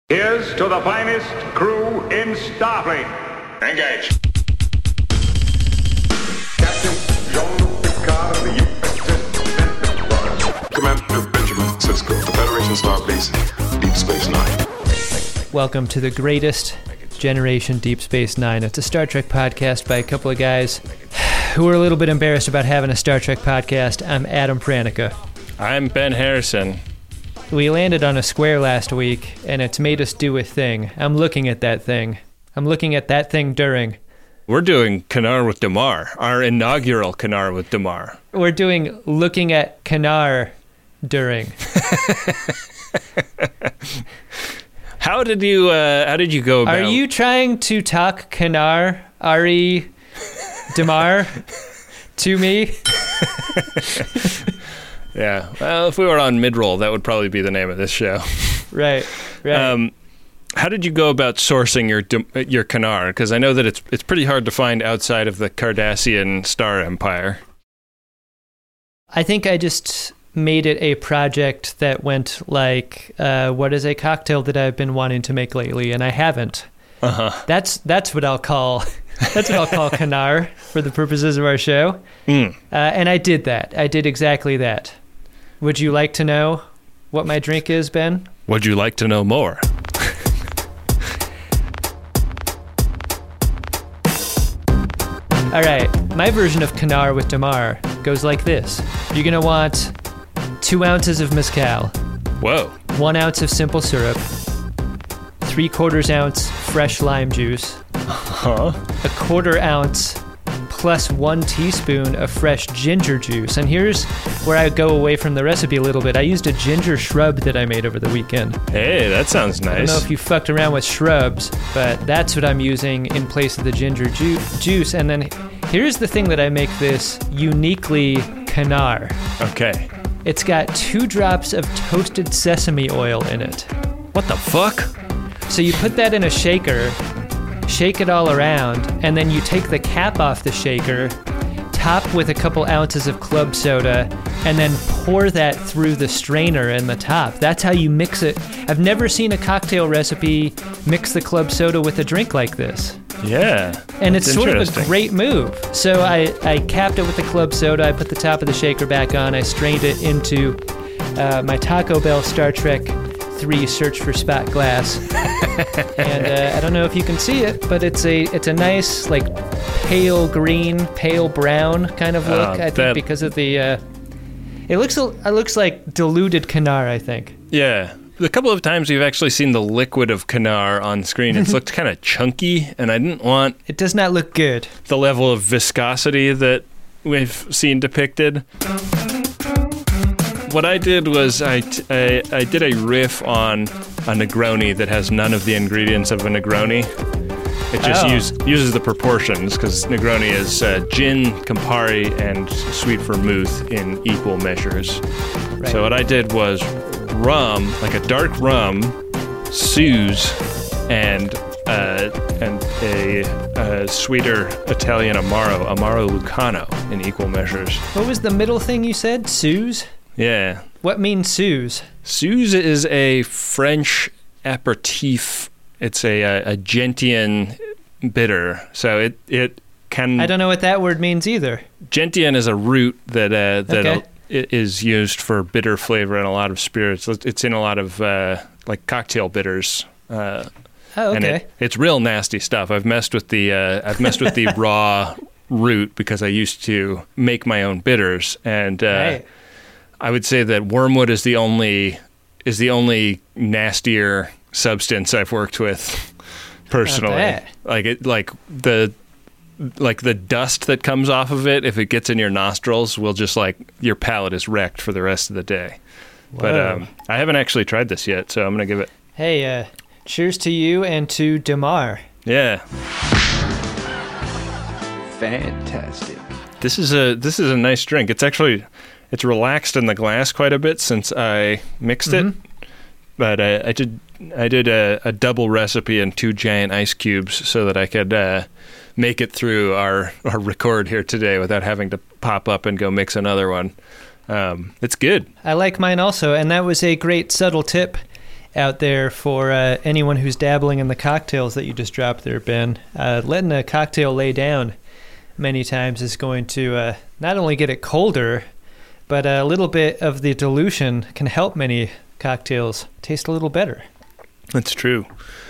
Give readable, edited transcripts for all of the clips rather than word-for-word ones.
Here's to the finest crew in Starfleet. Engage. Captain Jean-Luc Picard of the USS Enterprise. Commander Benjamin Sisko, the Federation Starbase, Deep Space Nine. Welcome to the greatest generation, Deep Space Nine. It's a Star Trek podcast by a couple of guys who are a little bit embarrassed about having a Star Trek podcast. I'm Adam Pranica. I'm Ben Harrison. We landed on a square last week, and it's made us do a thing. I'm looking at that thing. I'm looking at that thing during. We're doing Kanar with Damar, our inaugural Kanar with Damar. We're doing looking at Kanar during. How did you go about? Are you trying to talk Kanar, Ari, Damar to me? Yeah. Well, if we were on mid-roll, that would probably be the name of this show. Right. How did you go about sourcing your Kanar? Because I know that it's pretty hard to find outside of the Cardassian Star Empire. I think I just made it a project that went like, what is a cocktail that I've been wanting to make lately, and I haven't. Uh-huh. That's what I'll call Kanar for the purposes of our show. And I did that. I did exactly that. Would you like to know what my drink is, Ben? Would you like to know more? All right, my version of Kanar with Damar goes like this. You're going to want 2 ounces of mezcal. Whoa. 1 ounce of simple syrup. 3/4 ounce fresh lime juice. Huh? 1/4 ounce plus 1 teaspoon of fresh ginger juice. And here's where I go away from the recipe a little bit. I used a ginger shrub that I made over the weekend. Hey, that sounds nice. I don't know if you fucked around with shrubs, but that's what I'm using in place of the ginger juice. And then here's the thing that I make this uniquely Kanar. Okay. It's got 2 drops of toasted sesame oil in it. What the fuck? So you put that in a shaker, shake it all around, and then you take the cap off the shaker, top with a couple ounces of club soda, and then pour that through the strainer in the top. That's how you mix it. I've never seen a cocktail recipe mix the club soda with a drink like this. Yeah. And it's sort of a interesting. great move. So I capped it with the club soda, I put the top of the shaker back on, I strained it into my Taco Bell Star Trek 3 Search for Spot glass. And I don't know if you can see it, but it's a nice like pale green, pale brown kind of look. I think because of the it looks like diluted Kanar, I think. Yeah. The couple of times we've actually seen the liquid of Kanar on screen, it's looked kind of chunky, and I didn't want It does not look good. the level of viscosity that we've seen depicted. What I did was I did a riff on a Negroni that has none of the ingredients of a Negroni. It just uses the proportions, because Negroni is gin, Campari, and sweet vermouth in equal measures. Right. So what I did was rum, like a dark rum, Suze, and a sweeter Italian Amaro Lucano in equal measures. What was the middle thing you said? Suze? Yeah. What means Suze? Suze is a French aperitif. It's a gentian bitter. So it can... I don't know what that word means either. Gentian is a root that Okay. is used for bitter flavor in a lot of spirits. It's in a lot of like cocktail bitters. Oh, okay. And it's real nasty stuff. I've messed with the raw root because I used to make my own bitters, and Right. I would say that wormwood is the only nastier substance I've worked with personally. bet. Like the dust that comes off of it, if it gets in your nostrils, will just like your palate is wrecked for the rest of the day. Whoa. But I haven't actually tried this yet, so I'm gonna give it. Hey, cheers to you and to Damar. Yeah. Fantastic. This is a nice drink. It's relaxed in the glass quite a bit since I mixed it. But I did a double recipe and 2 giant ice cubes so that I could make it through our record here today without having to pop up and go mix another one. It's good. I like mine also, and that was a great subtle tip out there for anyone who's dabbling in the cocktails that you just dropped there, Ben. Letting a cocktail lay down many times is going to not only get it colder, but a little bit of the dilution can help many cocktails taste a little better. That's true.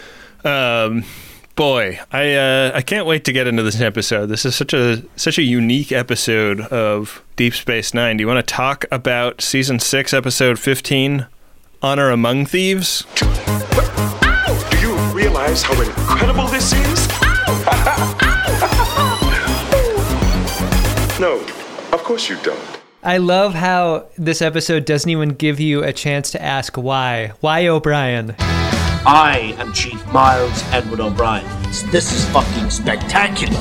Boy, I can't wait to get into this episode. This is such a unique episode of Deep Space Nine. Do you want to talk about Season 6, Episode 15, Honor Among Thieves? Do you realize how incredible this is? No, of course you don't. I love how this episode doesn't even give you a chance to ask why. Why O'Brien? I am Chief Miles Edward O'Brien. This is fucking spectacular.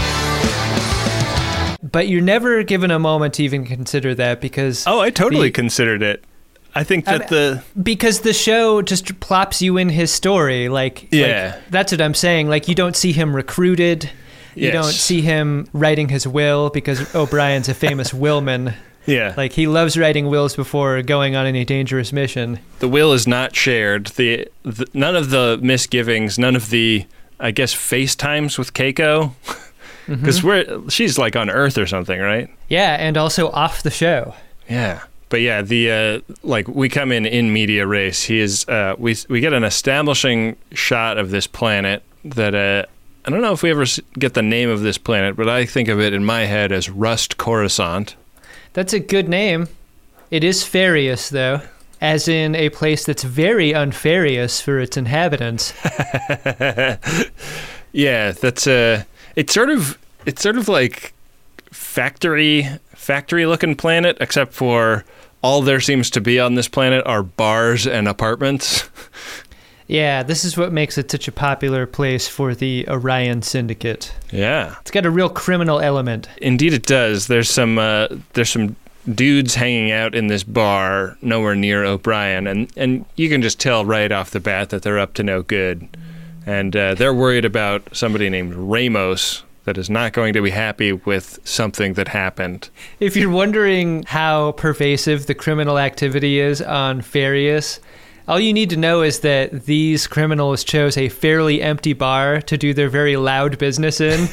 But you're never given a moment to even consider that because... Oh, I totally considered it. I think that because the show just plops you in his story. Like, that's what I'm saying. Like, you don't see him recruited. You don't see him writing his will because O'Brien's a famous willman. Yeah. Like, he loves writing wills before going on any dangerous mission. The will is not shared. None of the misgivings, none of the, I guess, FaceTimes with Keiko. Because she's like on Earth or something, right? Yeah, and also off the show. Yeah. But yeah, we come in media res. He is we get an establishing shot of this planet that I don't know if we ever get the name of this planet, but I think of it in my head as Rust Coruscant. That's a good name. It is farious, though, as in a place that's very unfarious for its inhabitants. Yeah, that's it's sort of like factory looking planet, except for all there seems to be on this planet are bars and apartments. Yeah, this is what makes it such a popular place for the Orion Syndicate. Yeah. It's got a real criminal element. Indeed it does. There's some dudes hanging out in this bar nowhere near O'Brien, and you can just tell right off the bat that they're up to no good. And they're worried about somebody named Ramos that is not going to be happy with something that happened. If you're wondering how pervasive the criminal activity is on Farius, all you need to know is that these criminals chose a fairly empty bar to do their very loud business in.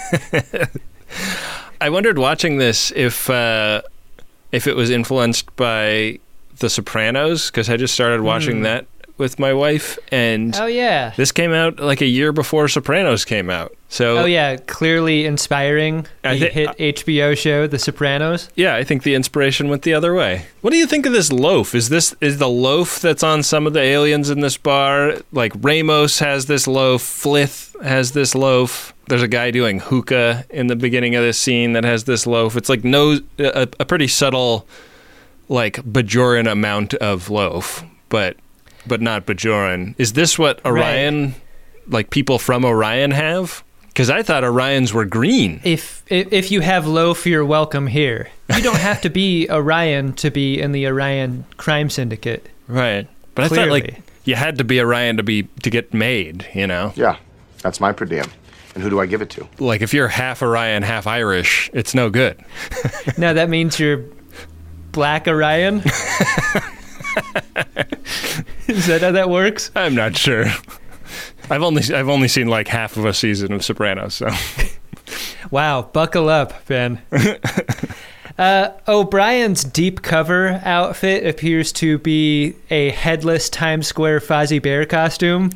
I wondered watching this if it was influenced by The Sopranos, because I just started watching that with my wife, and this came out like a year before Sopranos came out. So clearly inspiring the hit HBO show The Sopranos. Yeah, I think the inspiration went the other way. What do you think of this loaf? Is the loaf that's on some of the aliens in this bar? Like Ramos has this loaf, Flith has this loaf. There's a guy doing hookah in the beginning of this scene that has this loaf. It's like a pretty subtle, like Bajoran amount of loaf, but not Bajoran. Is this what Orion, like people from Orion have? Because I thought Orions were green. If you have loaf, you're welcome here. You don't have to be Orion to be in the Orion crime syndicate. Right. But clearly. I thought like you had to be Orion to get made, you know? Yeah, that's my per diem. And who do I give it to? Like if you're half Orion, half Irish, it's no good. No, that means you're Black Orion? Is that how that works? I'm not sure. I've only seen like half of a season of Sopranos, so. Wow, buckle up, Ben. O'Brien's deep cover outfit appears to be a headless Times Square Fozzie Bear costume.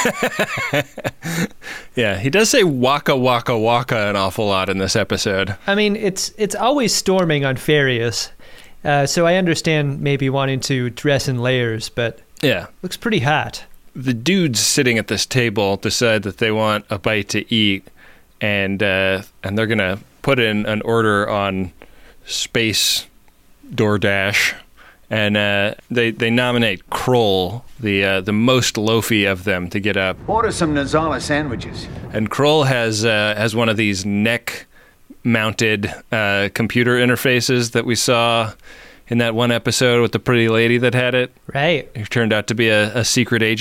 Yeah, he does say waka waka waka an awful lot in this episode. I mean, it's always storming on Farius. So I understand maybe wanting to dress in layers, but looks pretty hot. The dudes sitting at this table decide that they want a bite to eat, and they're gonna put in an order on Space DoorDash, and they nominate Kroll, the most loafy of them, to get up. Order some Nozala sandwiches. And Kroll has one of these neck-mounted computer interfaces that we saw in that one episode with the pretty lady that had it. Right. Who turned out to be a secret agent.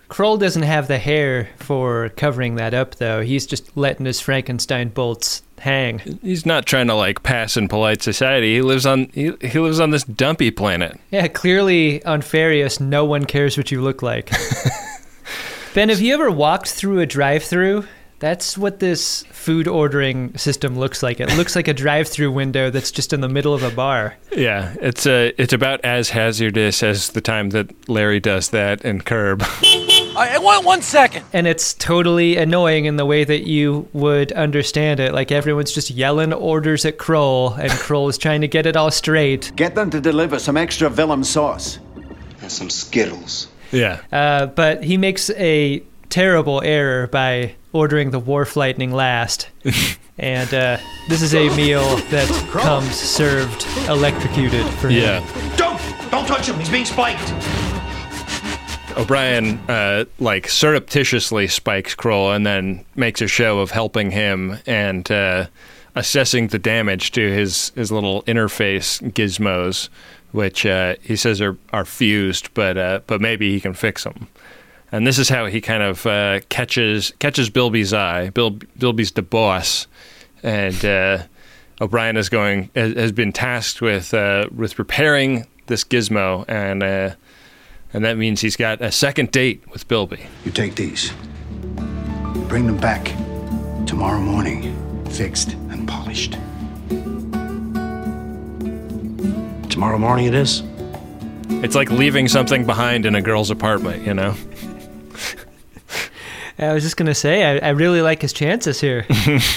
Kroll doesn't have the hair for covering that up, though. He's just letting his Frankenstein bolts hang. He's not trying to like pass in polite society. He lives on this dumpy planet. Yeah, clearly on Farius, no one cares what you look like. Ben, have you ever walked through a drive-thru? That's what this food ordering system looks like. It looks like a drive-thru window that's just in the middle of a bar. Yeah, it's about as hazardous as the time that Larry does that in Curb. I want 1 second. And it's totally annoying in the way that you would understand it. Like everyone's just yelling orders at Kroll, and Kroll is trying to get it all straight. Get them to deliver some extra Willem sauce. And some Skittles. Yeah. But he makes a terrible error by ordering the Wharf Lightning last. And this is a meal that comes served electrocuted for him. Yeah. Don't touch him. He's being spiked. O'Brien, surreptitiously spikes Kroll and then makes a show of helping him and assessing the damage to his little interface gizmos, which he says are fused, but maybe he can fix them. And this is how he kind of catches Bilby's eye. Bilby's the boss, and O'Brien has been tasked with repairing this gizmo, and that means he's got a second date with Bilby. You take these. Bring them back tomorrow morning, fixed and polished. Tomorrow morning it is. It's like leaving something behind in a girl's apartment, you know? I was just going to say, I really like his chances here.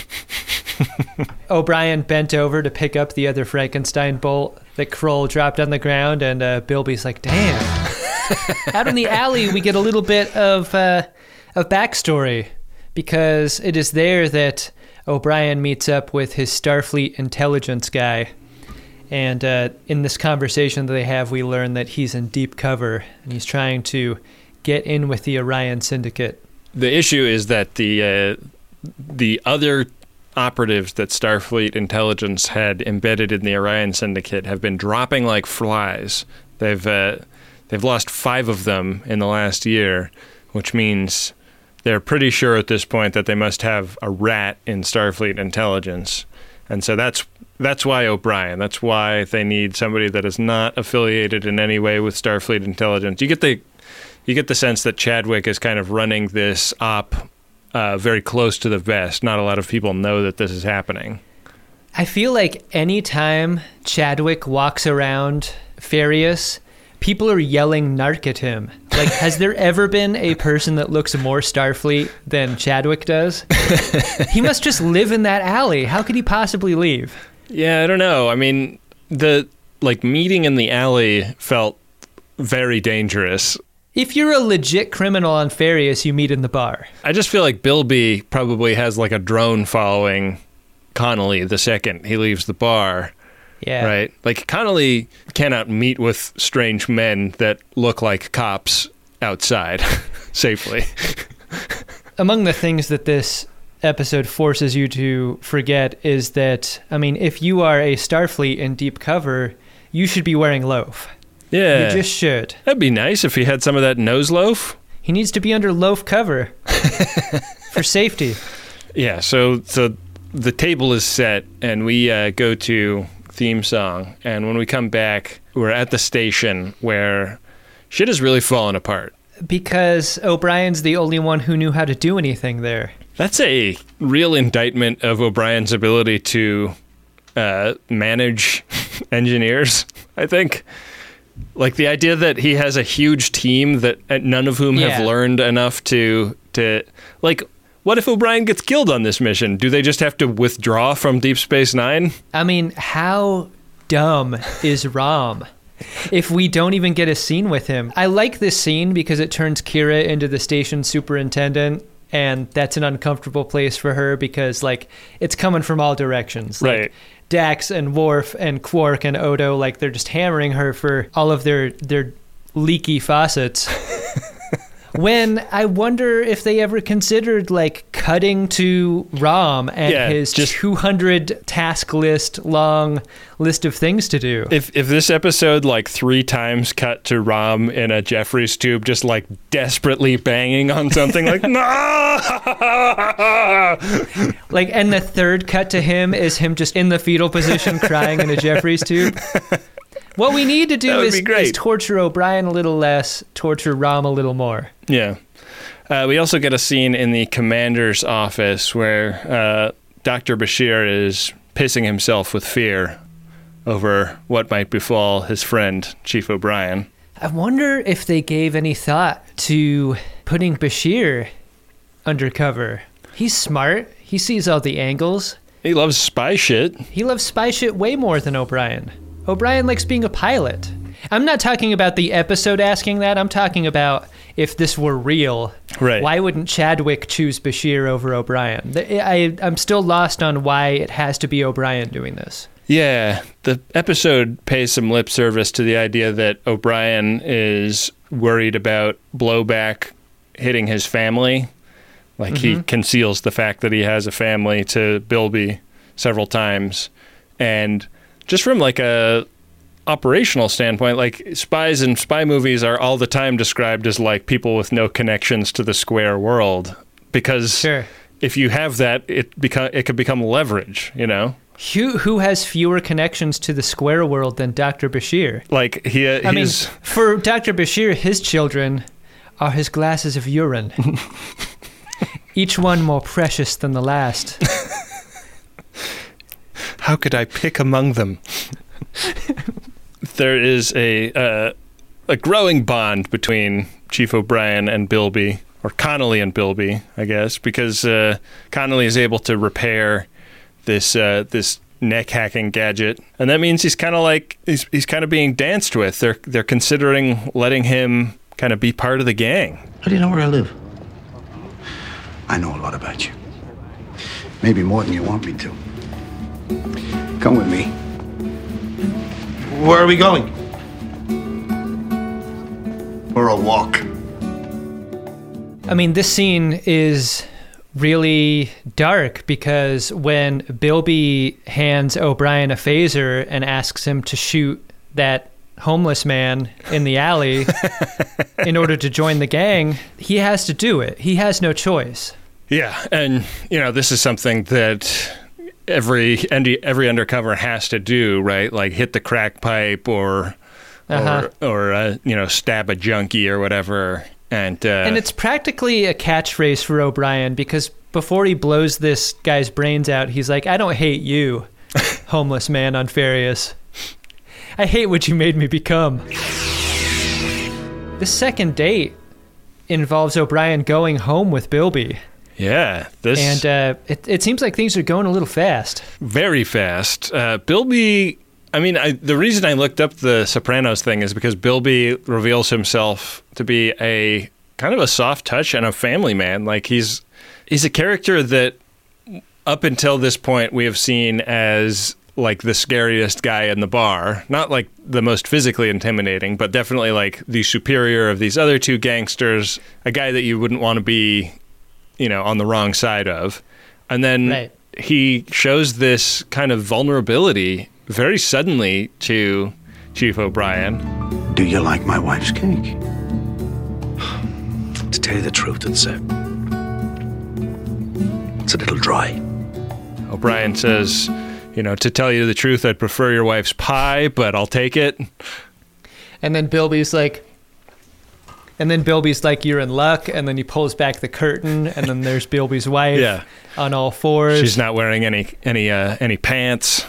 O'Brien bent over to pick up the other Frankenstein bolt that Kroll dropped on the ground, and Bilby's like, damn. Out in the alley, we get a little bit of backstory, because it is there that O'Brien meets up with his Starfleet intelligence guy. And in this conversation that they have, we learn that he's in deep cover, and he's trying to get in with the Orion Syndicate. The issue is that the other operatives that Starfleet intelligence had embedded in the Orion Syndicate have been dropping like flies. They've lost 5 of them in the last year, which means they're pretty sure at this point that they must have a rat in Starfleet intelligence. And so that's why O'Brien. That's why they need somebody that is not affiliated in any way with Starfleet intelligence. You get the sense that Chadwick is kind of running this op very close to the vest. Not a lot of people know that this is happening. I feel like any time Chadwick walks around Farius, people are yelling narc at him. Like, has there ever been a person that looks more Starfleet than Chadwick does? He must just live in that alley. How could he possibly leave? Yeah, I don't know. I mean, the meeting in the alley felt very dangerous. If you're a legit criminal on Farius, you meet in the bar. I just feel like Bilby probably has like a drone following Connolly the second he leaves the bar. Yeah. Right? Like, Connolly cannot meet with strange men that look like cops outside safely. Among the things that this episode forces you to forget is that, I mean, if you are a Starfleet in deep cover, you should be wearing loaf. Yeah. You just should. That'd be nice if he had some of that nose loaf. He needs to be under loaf cover for safety. Yeah, so the table is set, and we go to theme song, and when we come back, we're at the station where shit is really falling apart. Because O'Brien's the only one who knew how to do anything there. That's a real indictment of O'Brien's ability to manage engineers, I think. Like, the idea that he has a huge team that none of whom have learned enough to like, what if O'Brien gets killed on this mission? Do they just have to withdraw from Deep Space Nine? I mean, how dumb is Rom if we don't even get a scene with him? I like this scene because it turns Kira into the station superintendent, and that's an uncomfortable place for her because, like, it's coming from all directions. Right. Like, Dax and Worf and Quark and Odo, like, they're just hammering her for all of their leaky faucets. When I wonder if they ever considered like cutting to Rom and his just 200 task list long list of things to do. If this episode like 3 times cut to Rom in a Jeffries tube, just like desperately banging on something like no, like, and the third cut to him is him just in the fetal position crying in a Jeffries tube. What we need to do is torture O'Brien a little less, torture Rom a little more. Yeah. We also get a scene in the commander's office where Dr. Bashir is pissing himself with fear over what might befall his friend, Chief O'Brien. I wonder if they gave any thought to putting Bashir undercover. He's smart. He sees all the angles. He loves spy shit. He loves spy shit way more than O'Brien. O'Brien likes being a pilot. I'm not talking about the episode asking that. I'm talking about if this were real. Right. Why wouldn't Chadwick choose Bashir over O'Brien? I'm still lost on why it has to be O'Brien doing this. Yeah, the episode pays some lip service to the idea that O'Brien is worried about blowback hitting his family. Like, he conceals the fact that he has a family to Bilby several times. And just from like a operational standpoint, like spies and spy movies are all the time described as like people with no connections to the square world, because if you have that, it could become leverage, you know? Who has fewer connections to the square world than Dr. Bashir? Like I mean, for Dr. Bashir, his children are his glasses of urine. Each one more precious than the last. How could I pick among them? There is a growing bond between Chief O'Brien and Bilby, or Connolly and Bilby, I guess, because Connolly is able to repair this neck hacking gadget, and that means he's kind of like he's kind of being danced with. They're considering letting him kind of be part of the gang. How do you know where I live? I know a lot about you. Maybe more than you want me to. Come with me. Where are we going? For a walk. I mean, this scene is really dark because when Bilby hands O'Brien a phaser and asks him to shoot that homeless man in the alley in order to join the gang, he has to do it. He has no choice. Yeah, and you know, this is something that every undercover has to do, right? Like hit the crack pipe or you know, stab a junkie or whatever. And it's practically a catchphrase for O'Brien, because before he blows this guy's brains out, he's like, "I don't hate you, homeless man on Farius. I hate what you made me become." The second date involves O'Brien going home with Bilby. Yeah, and it seems like things are going a little fast. Very fast. Bilby. I mean, the reason I looked up the Sopranos thing is because Bilby reveals himself to be a kind of a soft touch and a family man. Like he's a character that up until this point we have seen as like the scariest guy in the bar. Not like the most physically intimidating, but definitely like the superior of these other two gangsters, a guy that you wouldn't want to be, you know, on the wrong side of. And then he shows this kind of vulnerability very suddenly to Chief O'Brien. Do you like my wife's cake? To tell you the truth, it's a little dry. O'Brien says, you know, to tell you the truth, I'd prefer your wife's pie, but I'll take it. And then Bilby's like, you're in luck. And then he pulls back the curtain, and then there's Bilby's wife on all fours. She's not wearing any pants.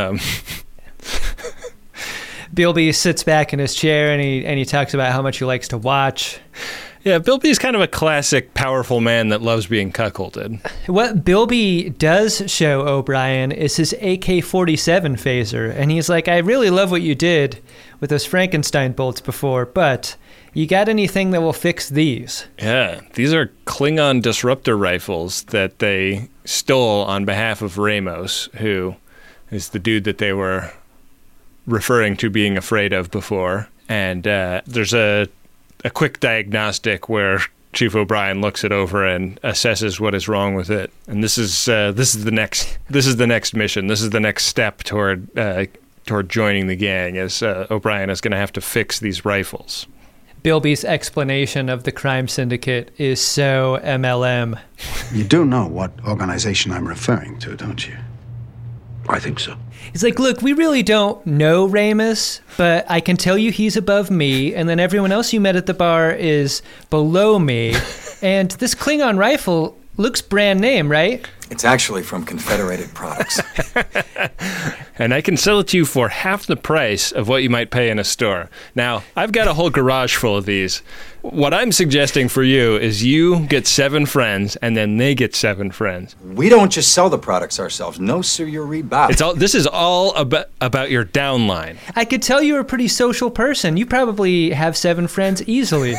Bilby sits back in his chair and he talks about how much he likes to watch. Yeah, Bilby's kind of a classic powerful man that loves being cuckolded. What Bilby does show O'Brien is his AK-47 phaser, and he's like, I really love what you did with those Frankenstein bolts before, but you got anything that will fix these? Yeah, these are Klingon disruptor rifles that they stole on behalf of Ramos, who is the dude that they were referring to being afraid of before. And there's a quick diagnostic where Chief O'Brien looks it over and assesses what is wrong with it. And this is the next mission. This is the next step toward joining the gang. As O'Brien is going to have to fix these rifles. Bilby's explanation of the crime syndicate is so MLM. You do know what organization I'm referring to, don't you? I think so. He's like, look, we really don't know Ramus, but I can tell you he's above me, and then everyone else you met at the bar is below me. And this Klingon rifle looks brand name, right? It's actually from Confederated Products. And I can sell it to you for half the price of what you might pay in a store. Now, I've got a whole garage full of these. What I'm suggesting for you is you get 7 friends, and then they get 7 friends. We don't just sell the products ourselves. No, sir, you're Reebok. This is all about your downline. I could tell you're a pretty social person. You probably have 7 friends easily.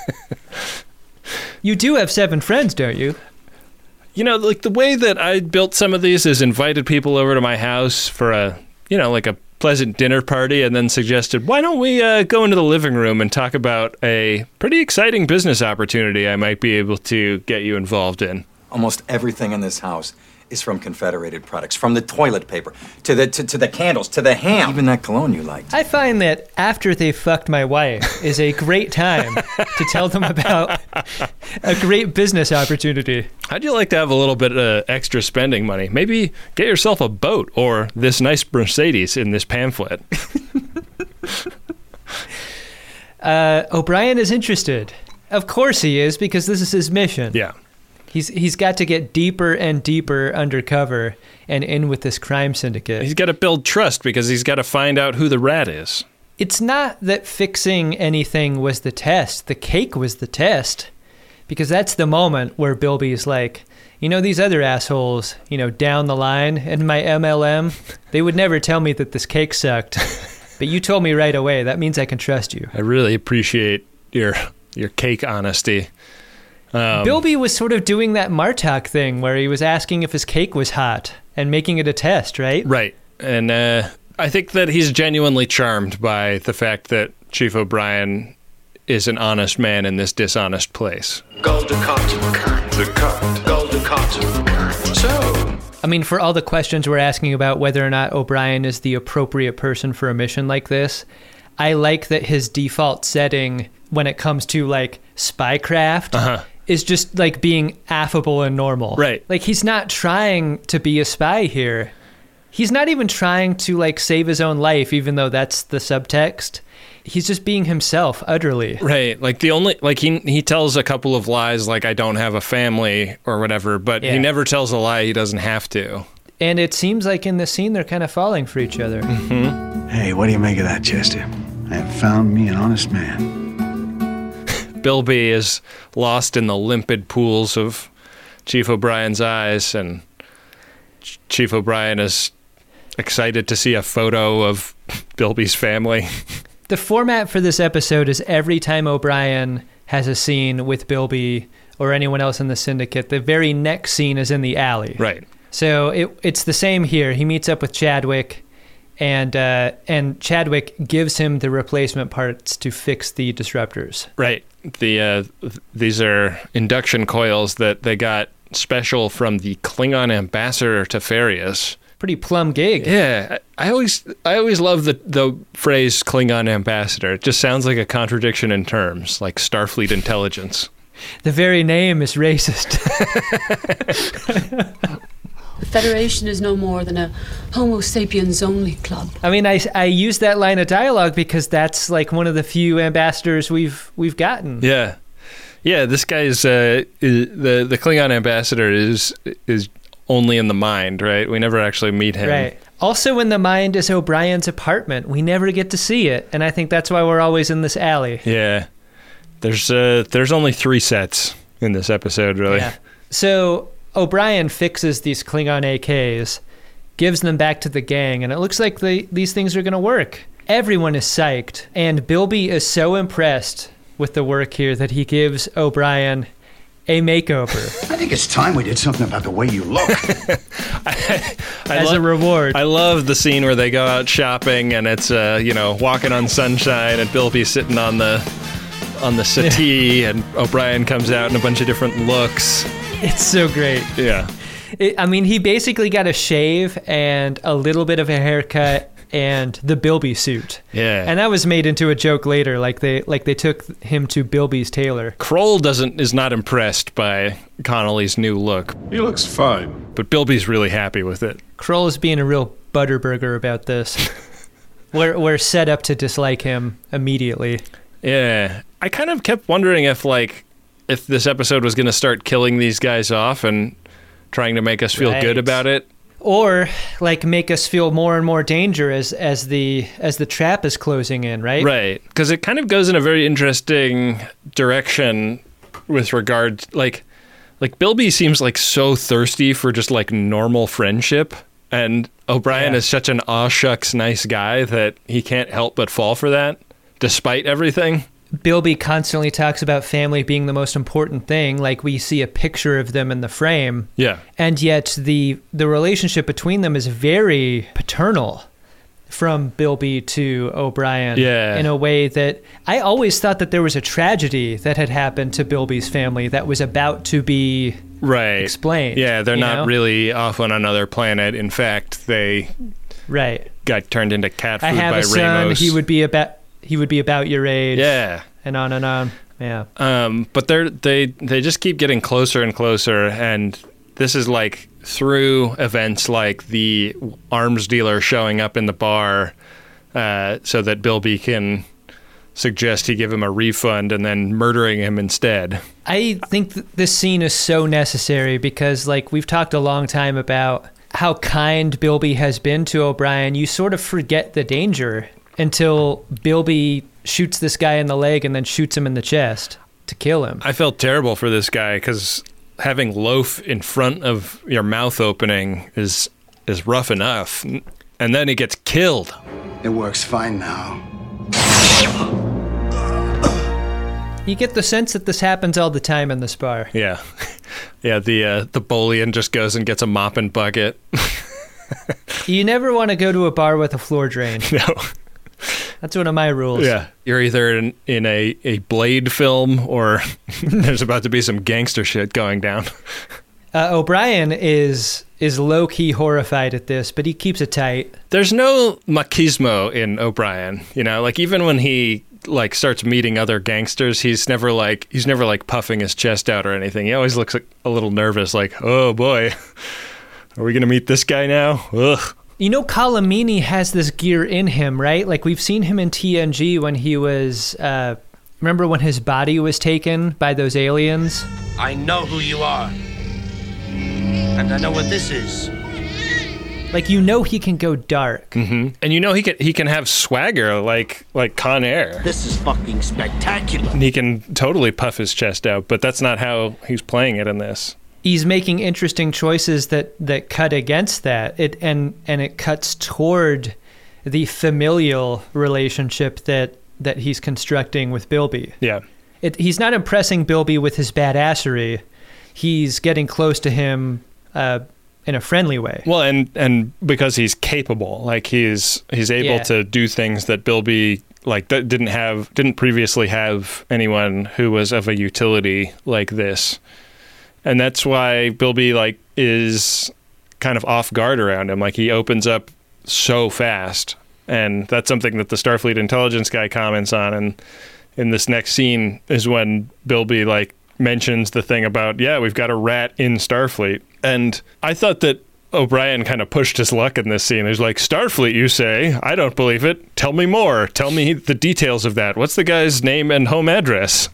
You do have 7 friends, don't you? You know, like the way that I built some of these is invited people over to my house for a pleasant dinner party, and then suggested, why don't we go into the living room and talk about a pretty exciting business opportunity I might be able to get you involved in. Almost everything in this house is from Confederated Products, from the toilet paper to the candles to the ham, even that cologne you liked. I find that after they fucked my wife is a great time to tell them about a great business opportunity. How'd you like to have a little bit of extra spending money? Maybe get yourself a boat or this nice Mercedes in this pamphlet. O'Brien is interested. Of course he is, because this is his mission. Yeah. He's got to get deeper and deeper undercover and in with this crime syndicate. He's got to build trust because he's got to find out who the rat is. It's not that fixing anything was the test. The cake was the test. Because that's the moment where Bilby's like, these other assholes, down the line in my MLM, they would never tell me that this cake sucked. But you told me right away. That means I can trust you. I really appreciate your cake honesty. Bilby was sort of doing that Martok thing where he was asking if his cake was hot and making it a test, right? Right. And I think that he's genuinely charmed by the fact that Chief O'Brien is an honest man in this dishonest place. Golden cotton. The cut. Golden cotton. So. I mean, for all the questions we're asking about whether or not O'Brien is the appropriate person for a mission like this, I like that his default setting when it comes to, like, spycraft is just, like, being affable and normal. Right. Like, he's not trying to be a spy here. He's not even trying to, like, save his own life, even though that's the subtext. He's just being himself, utterly. Right. Like, he tells a couple of lies, like, I don't have a family or whatever, but he never tells a lie he doesn't have to. And it seems like in this scene, they're kind of falling for each other. Mm-hmm. Hey, what do you make of that, Chester? I have found me an honest man. Bilby is lost in the limpid pools of Chief O'Brien's eyes, and Chief O'Brien is excited to see a photo of Bilby's family. The format for this episode is every time O'Brien has a scene with Bilby or anyone else in the syndicate, the very next scene is in the alley. Right. So it's the same here. He meets up with Chadwick, and Chadwick gives him the replacement parts to fix the disruptors. Right. These are induction coils that they got special from the Klingon ambassador Teferius. Pretty plum gig. Yeah, I always love the phrase Klingon ambassador. It just sounds like a contradiction in terms, like Starfleet intelligence. The very name is racist. The Federation is no more than a Homo sapiens only club. I mean, I use that line of dialogue because that's like one of the few ambassadors we've gotten. Yeah. Yeah, this guy's the Klingon ambassador is only in the mind, right? We never actually meet him. Right. Also in the mind is O'Brien's apartment. We never get to see it, and I think that's why we're always in this alley. Yeah. There's only 3 sets in this episode, really. Yeah. So O'Brien fixes these Klingon AKs, gives them back to the gang, and it looks like these things are going to work. Everyone is psyched, and Bilby is so impressed with the work here that he gives O'Brien a makeover. I think it's time we did something about the way you look. As a reward. I love the scene where they go out shopping and it's walking on sunshine and Bilby sitting on the on the settee, and O'Brien comes out in a bunch of different looks. It's so great. Yeah. He basically got a shave and a little bit of a haircut and the Bilby suit. Yeah. And that was made into a joke later, like they took him to Bilby's tailor. Kroll is not impressed by Connolly's new look. He looks fine. But Bilby's really happy with it. Kroll is being a real butterburger about this. We're set up to dislike him immediately. Yeah. I kind of kept wondering if this episode was going to start killing these guys off and trying to make us feel good about it. Or make us feel more and more danger as the trap is closing in, right? Right. Because it kind of goes in a very interesting direction with regard, like Bilby seems so thirsty for just normal friendship. And O'Brien is such an aw shucks nice guy that he can't help but fall for that, despite everything. Bilby constantly talks about family being the most important thing. We see a picture of them in the frame. Yeah. And yet the relationship between them is very paternal from Bilby to O'Brien. Yeah. In a way that I always thought that there was a tragedy that had happened to Bilby's family that was about to be explained. Yeah, they're not really off on another planet. In fact, they got turned into cat food by Ramos. I have a son, he would be about your age. Yeah. And on and on. Yeah. But they just keep getting closer and closer, and this is through events like the arms dealer showing up in the bar so that Bilby can suggest he give him a refund and then murdering him instead. I think this scene is so necessary because we've talked a long time about how kind Bilby has been to O'Brien. You sort of forget the danger until Bilby shoots this guy in the leg and then shoots him in the chest to kill him. I felt terrible for this guy because having loaf in front of your mouth opening is rough enough. And then he gets killed. It works fine now. You get the sense that this happens all the time in this bar. Yeah. Yeah, the Bolian just goes and gets a mop and bucket. You never want to go to a bar with a floor drain. No. That's one of my rules. Yeah. You're either in a Blade film or there's about to be some gangster shit going down. O'Brien is low-key horrified at this, but he keeps it tight. There's no machismo in O'Brien. Even when he starts meeting other gangsters, he's never puffing his chest out or anything. He always looks a little nervous, oh boy, are we going to meet this guy now? Ugh. Calamini has this gear in him, right? We've seen him in TNG when he was, remember when his body was taken by those aliens? I know who you are. And I know what this is. He can go dark. Mm-hmm. And he can have swagger like Con Air. This is fucking spectacular. And he can totally puff his chest out, but that's not how he's playing it in this. He's making interesting choices that cut against that. It cuts toward the familial relationship that he's constructing with Bilby. Yeah. He's not impressing Bilby with his badassery. He's getting close to him in a friendly way. Well, and because he's capable, he's able to do things that Bilby didn't previously have anyone who was of a utility like this. And that's why Bilby is kind of off guard around him. He opens up so fast, and that's something that the Starfleet intelligence guy comments on. And in this next scene is when Bilby mentions the thing about, we've got a rat in Starfleet. And I thought that O'Brien kind of pushed his luck in this scene. He's like, Starfleet, you say? I don't believe it. Tell me more. Tell me the details of that. What's the guy's name and home address?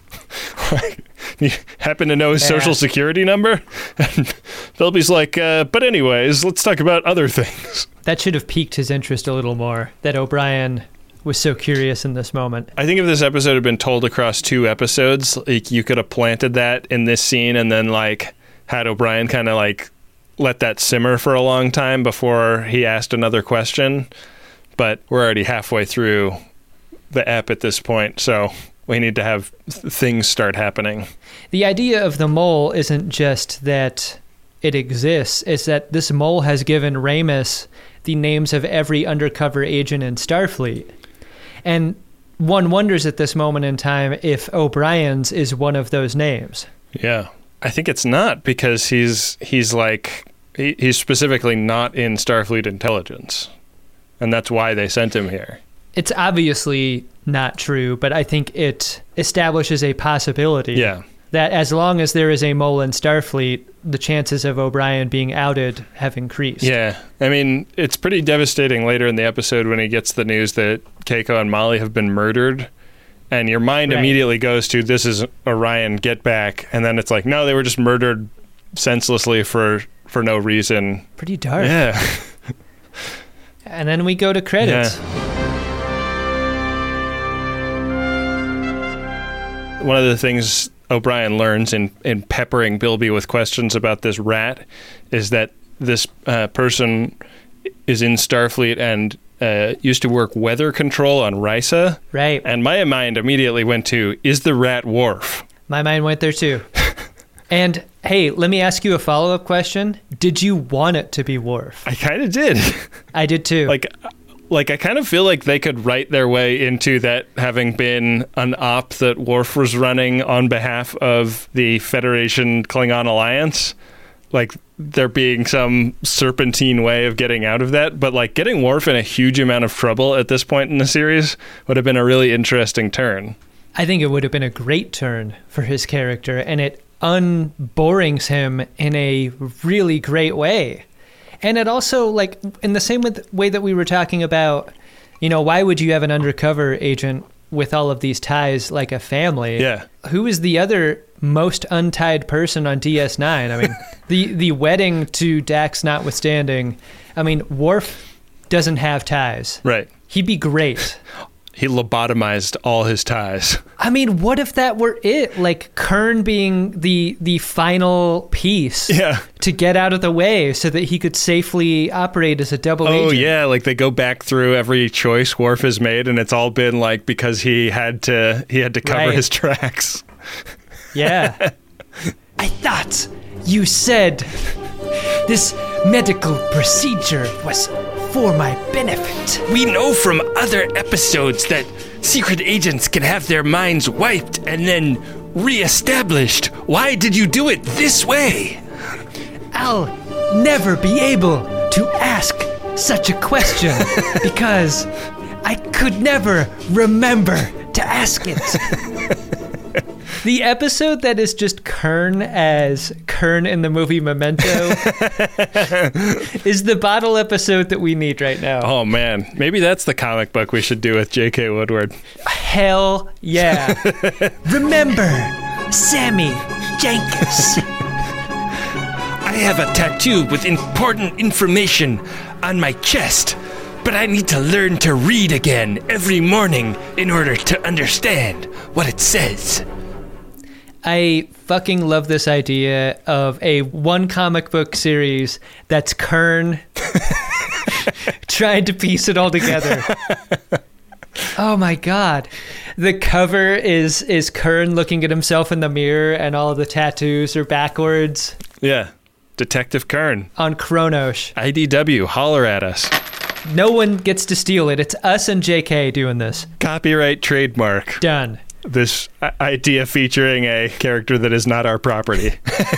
You happen to know his social security number? And Bilby's like, but anyways, let's talk about other things. That should have piqued his interest a little more, that O'Brien was so curious in this moment. I think if this episode had been told across 2 episodes, you could have planted that in this scene and then had O'Brien kind of let that simmer for a long time before he asked another question. But we're already halfway through the ep at this point, so we need to have things start happening. The idea of the mole isn't just that it exists, it's that this mole has given Ramos the names of every undercover agent in Starfleet. And one wonders at this moment in time if O'Brien's is one of those names. Yeah. I think it's not, because he's specifically not in Starfleet intelligence. And that's why they sent him here. It's obviously not true, but I think it establishes a possibility. Yeah. That as long as there is a mole in Starfleet, the chances of O'Brien being outed have increased. Yeah. I mean, it's pretty devastating later in the episode when he gets the news that Keiko and Molly have been murdered. And your mind immediately goes to, this is Orion, get back. And then it's like, no, they were just murdered senselessly for no reason. Pretty dark. Yeah. And then we go to credits. Yeah. One of the things O'Brien learns in peppering Bilby with questions about this rat is that this person is in Starfleet and used to work weather control on Risa. Right. And my mind immediately went to, is the rat Worf? My mind went there too. And hey, let me ask you a follow-up question. Did you want it to be Worf? I kind of did. I did too. Like I kind of feel like they could write their way into that having been an op that Worf was running on behalf of the Federation Klingon Alliance. Like there being some serpentine way of getting out of that. But like getting Worf in a huge amount of trouble at this point in the series would have been a really interesting turn. I think it would have been a great turn for his character, and it unborings him in a really great way. And it also, like, in the same way that we were talking about, why would you have an undercover agent with all of these ties like a family? Yeah. Who is the other most untied person on DS9? I mean, the wedding to Dax notwithstanding, I mean, Worf doesn't have ties. Right. He'd be great. He lobotomized all his ties. I mean, what if that were it? Like Kern being the final piece to get out of the way so that he could safely operate as a double agent. Oh, yeah. Like they go back through every choice Worf has made, and it's all been like because he had to cover his tracks. Yeah. I thought you said this medical procedure was for my benefit. We know from other episodes that secret agents can have their minds wiped and then re-established. Why did you do it this way? I'll never be able to ask such a question because I could never remember to ask it. The episode that is just Kern as Kern in the movie Memento is the bottle episode that we need right now. Oh, man. Maybe that's the comic book we should do with J.K. Woodward. Hell yeah. Remember, Sammy Jenkins. I have a tattoo with important information on my chest, but I need to learn to read again every morning in order to understand what it says. I fucking love this idea of a one comic book series that's Kern trying to piece it all together. Oh my God. The cover is Kern looking at himself in the mirror and all of the tattoos are backwards. Yeah. Detective Kern. On Kronos. IDW, holler at us. No one gets to steal it. It's us and JK doing this. Copyright trademark. Done. This idea featuring a character that is not our property.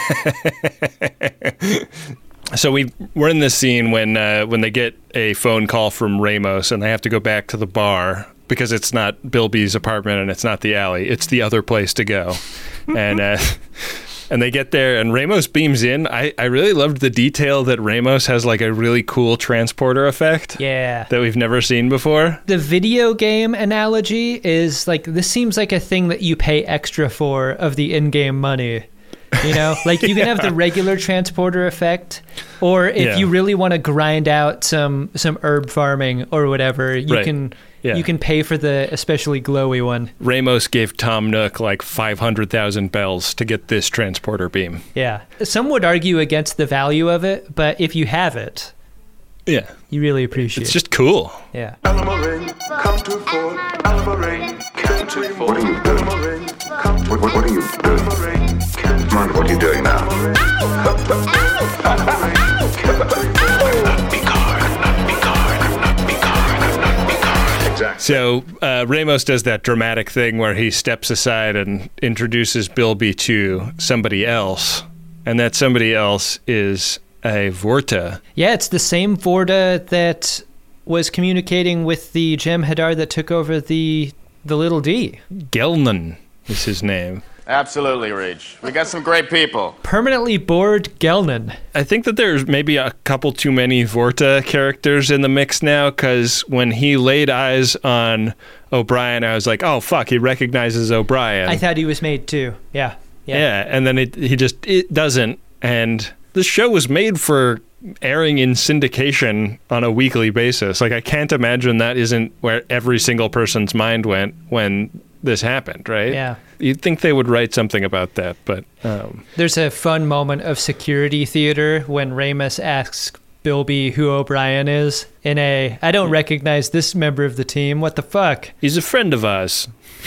So we're in this scene when they get a phone call from Ramos and they have to go back to the bar because it's not Bilby's apartment and it's not the alley. It's the other place to go. And they get there, and Ramos beams in. I really loved the detail that Ramos has like a really cool transporter effect. Yeah. That we've never seen before. The video game analogy is like, this seems like a thing that you pay extra for of the in-game money. Like you can have the regular transporter effect, or if you really want to grind out some herb farming or whatever, you can pay for the especially glowy one. Ramos gave Tom Nook like 500,000 bells to get this transporter beam. Yeah. Some would argue against the value of it, but if you have it, you really appreciate it. It's just cool. Yeah. Come to Fort Alvarin. Come to Fort. What are you doing? What are you doing? Commander, what are you doing now? Picard. So Ramos does that dramatic thing where he steps aside and introduces Bilby to somebody else, and that somebody else is a Vorta. Yeah, it's the same Vorta that was communicating with the Jem'Hadar that took over the little D. Gelnan is his name. Absolutely, Reach. We got some great people. Permanently bored Gelnan. I think that there's maybe a couple too many Vorta characters in the mix now, because when he laid eyes on O'Brien, I was like, oh, fuck, he recognizes O'Brien. I thought he was made too. Yeah, and then it doesn't. And the show was made for airing in syndication on a weekly basis. Like, I can't imagine that isn't where every single person's mind went when this happened, right? Yeah. You'd think they would write something about that, but... There's a fun moment of security theater when Ramus asks Bilby who O'Brien is in I don't recognize this member of the team, what the fuck? He's a friend of ours.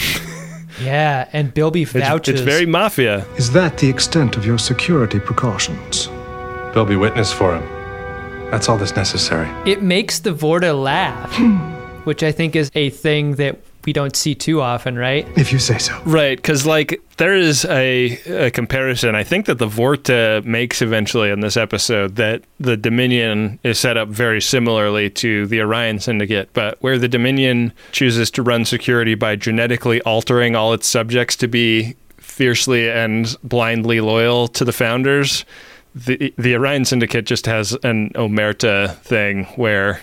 Yeah, and Bilby vouches. It's very mafia. Is that the extent of your security precautions? Bilby witness for him. That's all that's necessary. It makes the Vorta laugh, which I think is a thing that we don't see too often, right? If you say so. Right, because there is a comparison I think that the Vorta makes eventually in this episode, that the Dominion is set up very similarly to the Orion Syndicate, but where the Dominion chooses to run security by genetically altering all its subjects to be fiercely and blindly loyal to the founders, the Orion Syndicate just has an Omerta thing where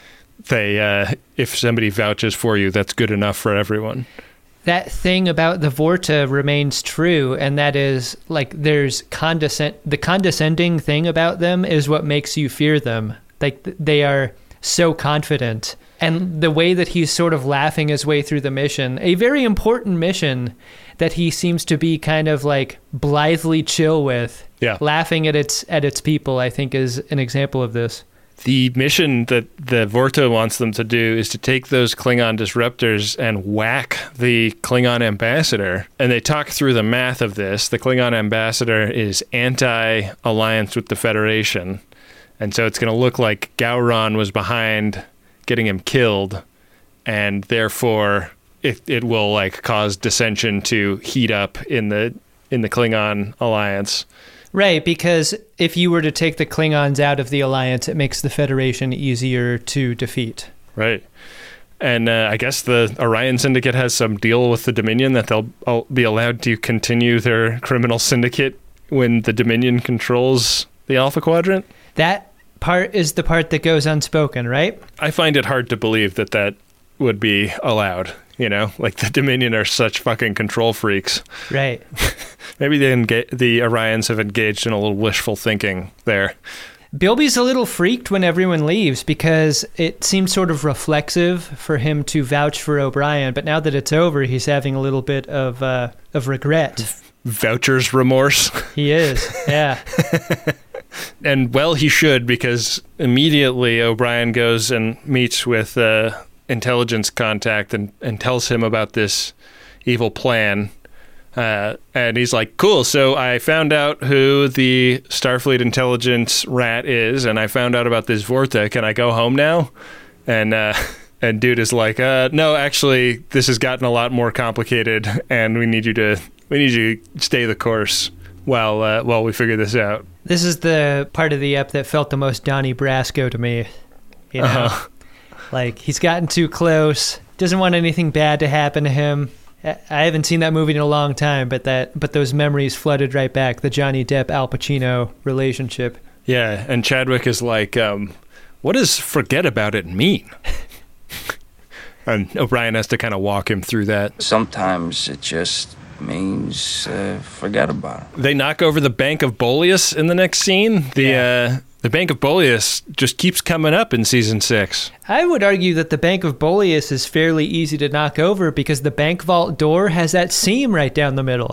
they, if somebody vouches for you, that's good enough for everyone. That thing about the Vorta remains true, and that is, like, there's the condescending thing about them is what makes you fear them. Like, they are so confident. And the way that he's sort of laughing his way through the mission, a very important mission that he seems to be kind of like blithely chill with, laughing at its people, I think is an example of this. The mission that the Vorta wants them to do is to take those Klingon disruptors and whack the Klingon ambassador. And they talk through the math of this. The Klingon ambassador is anti-alliance with the Federation. And so it's going to look like Gowron was behind getting him killed. And therefore, it will like cause dissension to heat up in the Klingon alliance. Right, because if you were to take the Klingons out of the Alliance, it makes the Federation easier to defeat. Right. And I guess the Orion Syndicate has some deal with the Dominion that they'll be allowed to continue their criminal syndicate when the Dominion controls the Alpha Quadrant. That part is the part that goes unspoken, right? I find it hard to believe that would be allowed. You know, like the Dominion are such fucking control freaks. Right. Maybe the Orions have engaged in a little wishful thinking there. Bilby's a little freaked when everyone leaves because it seems sort of reflexive for him to vouch for O'Brien, but now that it's over, he's having a little bit of regret. Voucher's remorse. He is, yeah. And well, he should, because immediately O'Brien goes and meets with intelligence contact and tells him about this evil plan. And he's like, cool, so I found out who the Starfleet intelligence rat is, and I found out about this Vorta. Can I go home now? And dude is like, no, actually, this has gotten a lot more complicated, and we need you to stay the course while we figure this out. This is the part of the ep that felt the most Donnie Brasco to me. You know? Uh-huh. Like, he's gotten too close, doesn't want anything bad to happen to him. I haven't seen that movie in a long time, but those memories flooded right back, the Johnny Depp-Al Pacino relationship. Yeah, and Chadwick is like, what does forget about it mean? And O'Brien has to kind of walk him through that. Sometimes it just means forget about it. They knock over the Bank of Boleus in the next scene. The Bank of Boleus just keeps coming up in season 6. I would argue that the Bank of Boleus is fairly easy to knock over because the bank vault door has that seam right down the middle.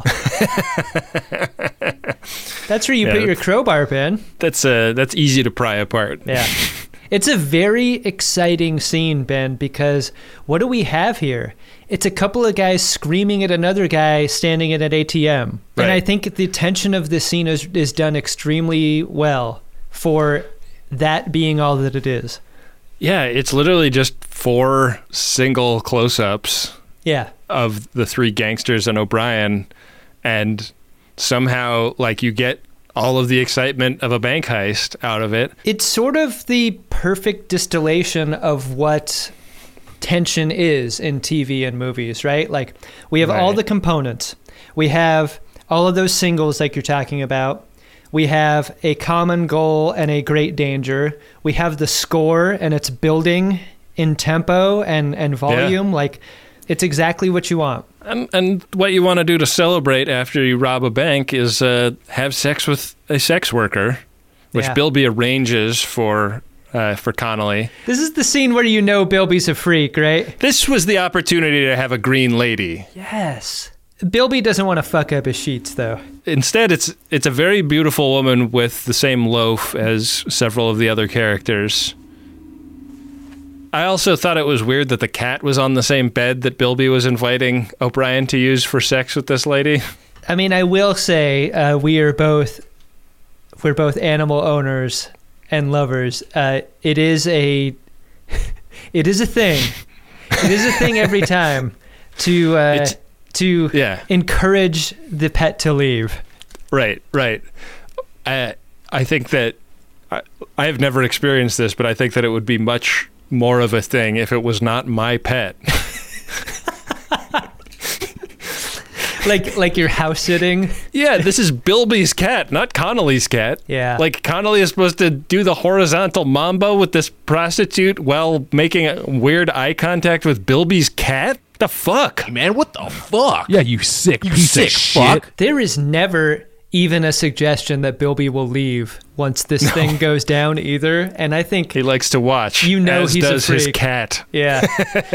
That's where you put your crowbar, Ben. That's easy to pry apart. Yeah. It's a very exciting scene, Ben, because what do we have here? It's a couple of guys screaming at another guy standing at an ATM. Right. And I think the tension of this scene is done extremely well for that being all that it is. Yeah, it's literally just 4 single close-ups Yeah. of the 3 gangsters and O'Brien, and somehow, like, you get all of the excitement of a bank heist out of it. It's sort of the perfect distillation of what tension is in TV and movies, right? Like, we have all the components. We have all of those singles like you're talking about. We have a common goal and a great danger. We have the score, and it's building in tempo and volume. Yeah. Like, it's exactly what you want. And what you want to do to celebrate after you rob a bank is have sex with a sex worker, which Yeah. Bilby arranges for Connolly. This is the scene where you know Bilby's a freak, right? This was the opportunity to have a green lady. Yes. Bilby doesn't want to fuck up his sheets, though. Instead, it's a very beautiful woman with the same loaf as several of the other characters. I also thought it was weird that the cat was on the same bed that Bilby was inviting O'Brien to use for sex with this lady. I mean, I will say we're both animal owners and lovers. It is a thing. It is a thing every time to encourage the pet to leave. Right. I think that I have never experienced this, but I think that it would be much more of a thing if it was not my pet. like you're house sitting. Yeah, this is Bilby's cat, not Connolly's cat. Yeah. Like, Connolly is supposed to do the horizontal mambo with this prostitute while making a weird eye contact with Bilby's cat? The fuck? Hey man, what the fuck? Yeah, you sick piece of fuck. shit. There is never even a suggestion that Bilby will leave once this thing goes down either. And I think he likes to watch. You know, as he's does a freak. his cat. Yeah.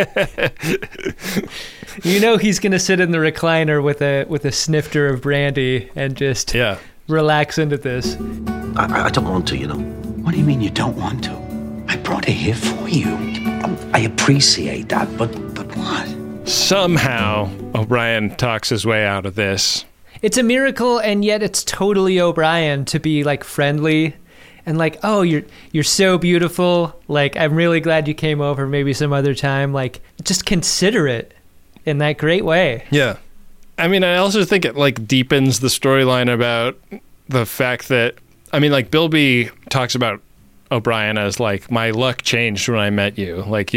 You know he's gonna sit in the recliner with a snifter of brandy and just relax into this. I don't want to, you know. What do you mean you don't want to? I brought her here for you. I appreciate that, but what? Somehow, O'Brien talks his way out of this. It's a miracle, and yet it's totally O'Brien to be like friendly and like, oh, you're so beautiful. Like, I'm really glad you came over. Maybe some other time. Like, just considerate in that great way. Yeah. I mean, I also think it like deepens the storyline about the fact that, I mean, like, Bilby talks about O'Brien as like, my luck changed when I met you. Like,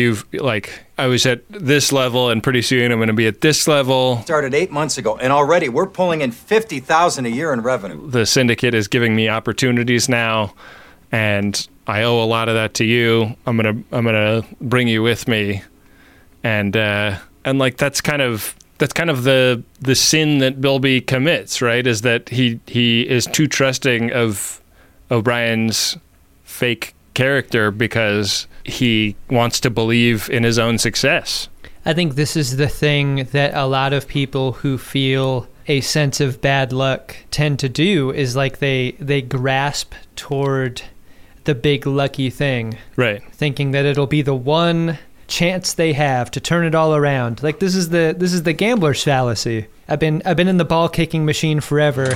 I was at this level, and pretty soon I'm going to be at this level. Started 8 months ago, and already we're pulling in $50,000 a year in revenue. The syndicate is giving me opportunities now, and I owe a lot of that to you. I'm gonna bring you with me, and like that's kind of the sin that Bilby commits, right? Is that he is too trusting of O'Brien's fake character because he wants to believe in his own success. I think this is the thing that a lot of people who feel a sense of bad luck tend to do, is like they grasp toward the big lucky thing. Right. Thinking that it'll be the one chance they have to turn it all around. Like, this is the gambler's fallacy. I've been in the ball kicking machine forever.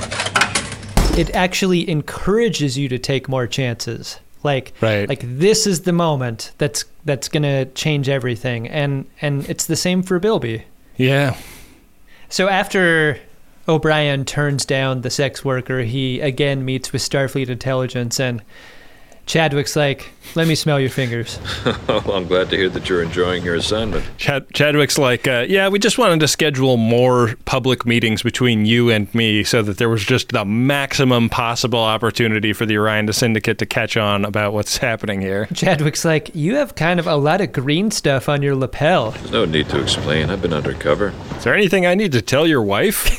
It actually encourages you to take more chances. Like this is the moment that's gonna change everything, and it's the same for Bilby. Yeah. So after O'Brien turns down the sex worker, he again meets with Starfleet intelligence, and Chadwick's like, let me smell your fingers. Well, I'm glad to hear that you're enjoying your assignment. Chadwick's like, yeah, we just wanted to schedule more public meetings between you and me so that there was just the maximum possible opportunity for the Orion Syndicate to catch on about what's happening here. Chadwick's like, you have kind of a lot of green stuff on your lapel. There's no need to explain. I've been undercover. Is there anything I need to tell your wife?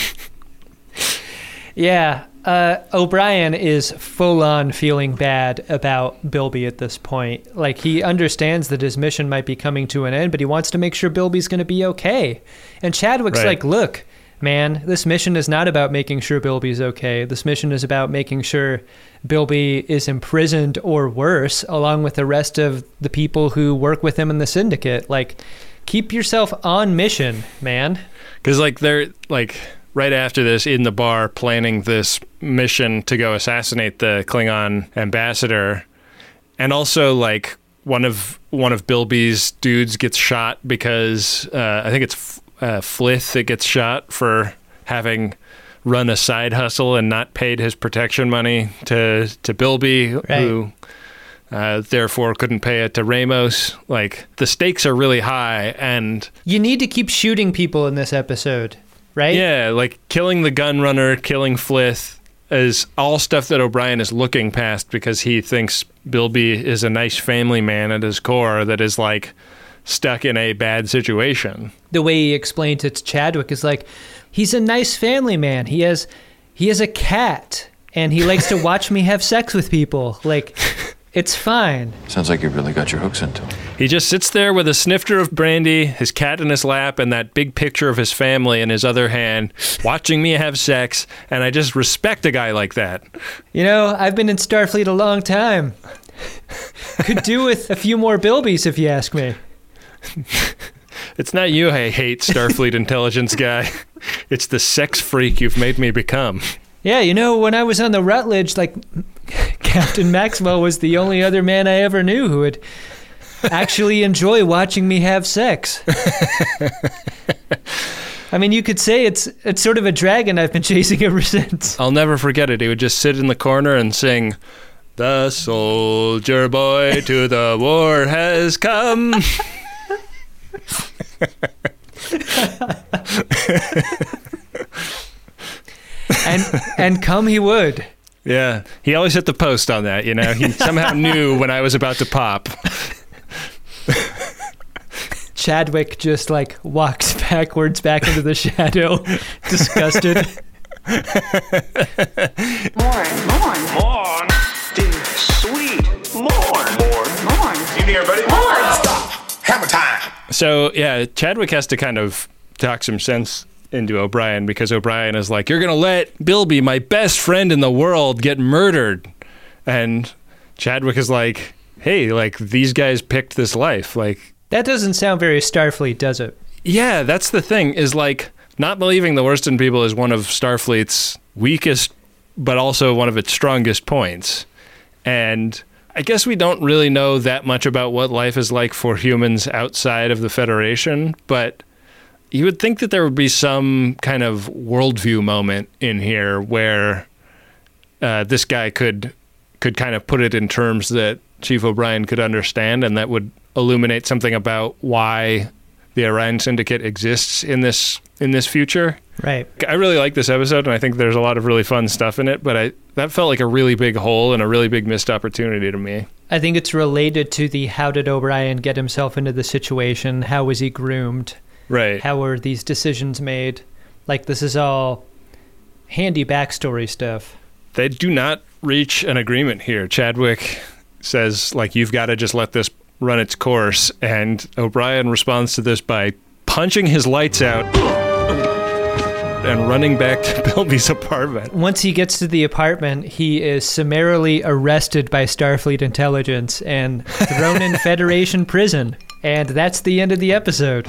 Yeah. O'Brien is full-on feeling bad about Bilby at this point. Like, he understands that his mission might be coming to an end, but he wants to make sure Bilby's going to be okay. And Chadwick's like, look, man, this mission is not about making sure Bilby's okay. This mission is about making sure Bilby is imprisoned or worse, along with the rest of the people who work with him in the Syndicate. Like, keep yourself on mission, man. Because, like, they're, like, right after this, in the bar, planning this mission to go assassinate the Klingon ambassador. And also, like, one of Bilby's dudes gets shot because I think it's Flith that gets shot for having run a side hustle and not paid his protection money to Bilby, right, who therefore couldn't pay it to Ramos. Like, the stakes are really high, and you need to keep shooting people in this episode, right? Yeah, like killing the gun runner, killing Flith is all stuff that O'Brien is looking past because he thinks Bilby is a nice family man at his core that is like stuck in a bad situation. The way he explained it to Chadwick is like, he's a nice family man. He has a cat and he likes to watch me have sex with people. Like, it's fine. Sounds like you really got your hooks into him. He just sits there with a snifter of brandy, his cat in his lap, and that big picture of his family in his other hand, watching me have sex, and I just respect a guy like that. You know, I've been in Starfleet a long time. Could do with a few more Bilbys, if you ask me. It's not you I hate, Starfleet intelligence guy. It's the sex freak you've made me become. Yeah, you know, when I was on the Rutledge, like, Captain Maxwell was the only other man I ever knew who would actually enjoy watching me have sex. I mean, you could say it's sort of a dragon I've been chasing ever since. I'll never forget it. He would just sit in the corner and sing, "The soldier boy to the war has come." and come he would. Yeah, he always hit the post on that, you know. He somehow knew when I was about to pop. Chadwick just like walks backwards back into the shadow, disgusted. Morn. Dear sweet. Morn. You hear, buddy? Morn. Stop. Hammer time. So, yeah, Chadwick has to kind of talk some sense into O'Brien because O'Brien is like, you're going to let Bilby, my best friend in the world, get murdered. And Chadwick is like, hey, like, these guys picked this life. Like, that doesn't sound very Starfleet, does it? Yeah, that's the thing, is like, not believing the worst in people is one of Starfleet's weakest, but also one of its strongest points. And I guess we don't really know that much about what life is like for humans outside of the Federation, but you would think that there would be some kind of worldview moment in here where this guy could kind of put it in terms that Chief O'Brien could understand, and that would illuminate something about why the Orion Syndicate exists in this future. Right. I really like this episode, and I think there's a lot of really fun stuff in it, but that felt like a really big hole and a really big missed opportunity to me. I think it's related to the how did O'Brien get himself into the situation? How was he groomed? Right. How were these decisions made? Like, this is all handy backstory stuff. They do not reach an agreement here. Chadwick says, like, you've got to just let this run its course, and O'Brien responds to this by punching his lights out and running back to Bilby's apartment. Once he gets to the apartment, he is summarily arrested by Starfleet intelligence and thrown in Federation prison. And that's the end of the episode.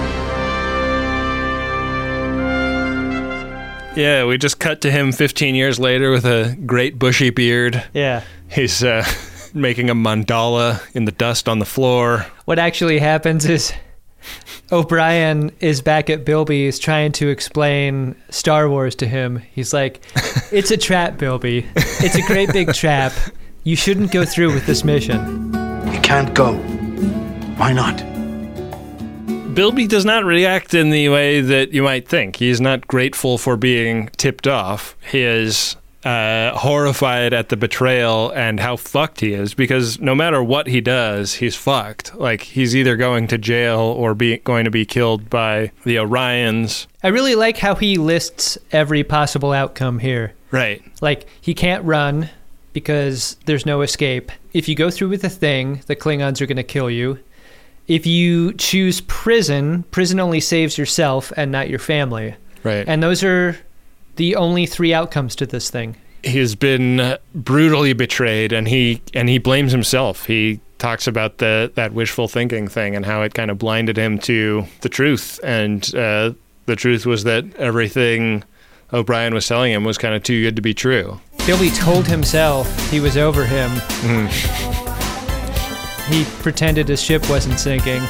Yeah, we just cut to him 15 years later with a great bushy beard. Yeah. He's making a mandala in the dust on the floor. What actually happens is O'Brien is back at Bilby's trying to explain Star Wars to him. He's like, it's a trap, Bilby. It's a great big trap. You shouldn't go through with this mission. You can't go. Why not? Bilby does not react in the way that you might think. He's not grateful for being tipped off. He is horrified at the betrayal and how fucked he is, because no matter what he does, he's fucked. Like, he's either going to jail or going to be killed by the Orions. I really like how he lists every possible outcome here. Right. Like, he can't run because there's no escape. If you go through with the thing, the Klingons are going to kill you. If you choose prison only saves yourself and not your family. Right. And those are the only three outcomes to this thing. He's been brutally betrayed, and he blames himself. He talks about that wishful thinking thing and how it kind of blinded him to the truth. And the truth was that everything O'Brien was telling him was kind of too good to be true. Bilby told himself he was over him. he pretended his ship wasn't sinking.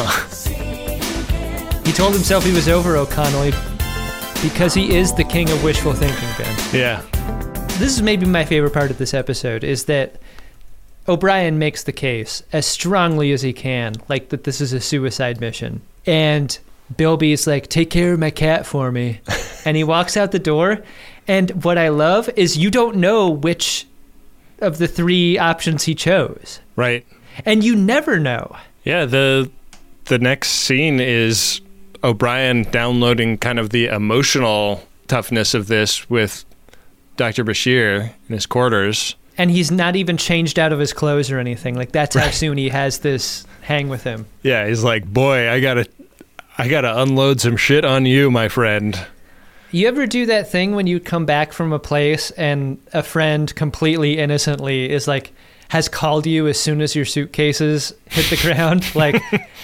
He told himself he was over O'Connell because he is the king of wishful thinking, Ben. Yeah. This is maybe my favorite part of this episode, is that O'Brien makes the case as strongly as he can, like that this is a suicide mission. And Bilby's like, take care of my cat for me. And he walks out the door. And what I love is you don't know which of the three options he chose. Right. And you never know. Yeah, the next scene is O'Brien downloading kind of the emotional toughness of this with Dr. Bashir in his quarters. And he's not even changed out of his clothes or anything. Like, that's how soon he has this hang with him. Yeah, he's like, boy, I gotta unload some shit on you, my friend. You ever do that thing when you come back from a place and a friend completely innocently is like, has called you as soon as your suitcases hit the ground? Like,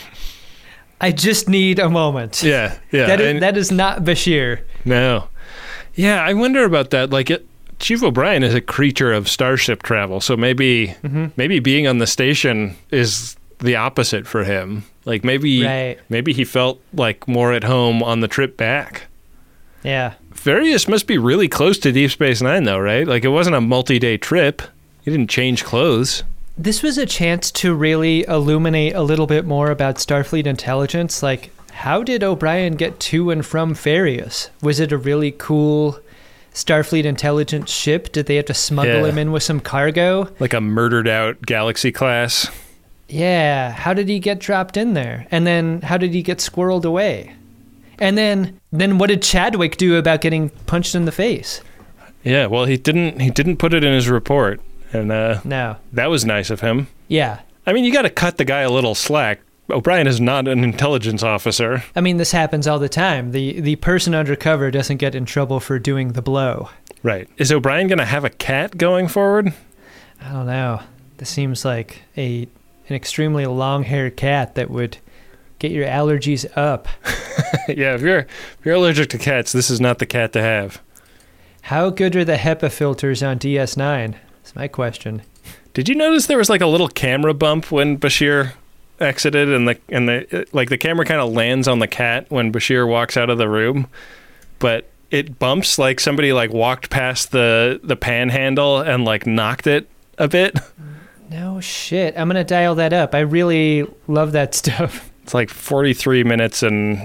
I just need a moment. Yeah. That is not Bashir. No. Yeah, I wonder about that. Like, Chief O'Brien is a creature of starship travel, so maybe being on the station is the opposite for him. Like, maybe he felt like more at home on the trip back. Yeah. Various must be really close to Deep Space Nine, though, right? Like, it wasn't a multi-day trip. He didn't change clothes. This was a chance to really illuminate a little bit more about Starfleet intelligence. Like, how did O'Brien get to and from Farius? Was it a really cool Starfleet intelligence ship? Did they have to smuggle him in with some cargo? Like a murdered out Galaxy class? Yeah. How did he get dropped in there? And then how did he get squirreled away? And then what did Chadwick do about getting punched in the face? Yeah, well, he didn't put it in his report. And no. That was nice of him. Yeah. I mean, you got to cut the guy a little slack. O'Brien is not an intelligence officer. I mean, this happens all the time. The person undercover doesn't get in trouble for doing the blow. Right. Is O'Brien going to have a cat going forward? I don't know. This seems like an extremely long-haired cat that would get your allergies up. Yeah, if you're allergic to cats, this is not the cat to have. How good are the HEPA filters on DS9? That's my question. Did you notice there was like a little camera bump when Bashir exited, and the camera kind of lands on the cat when Bashir walks out of the room, but it bumps like somebody like walked past the panhandle and like knocked it a bit. No shit. I'm gonna dial that up. I really love that stuff. It's like 43 minutes and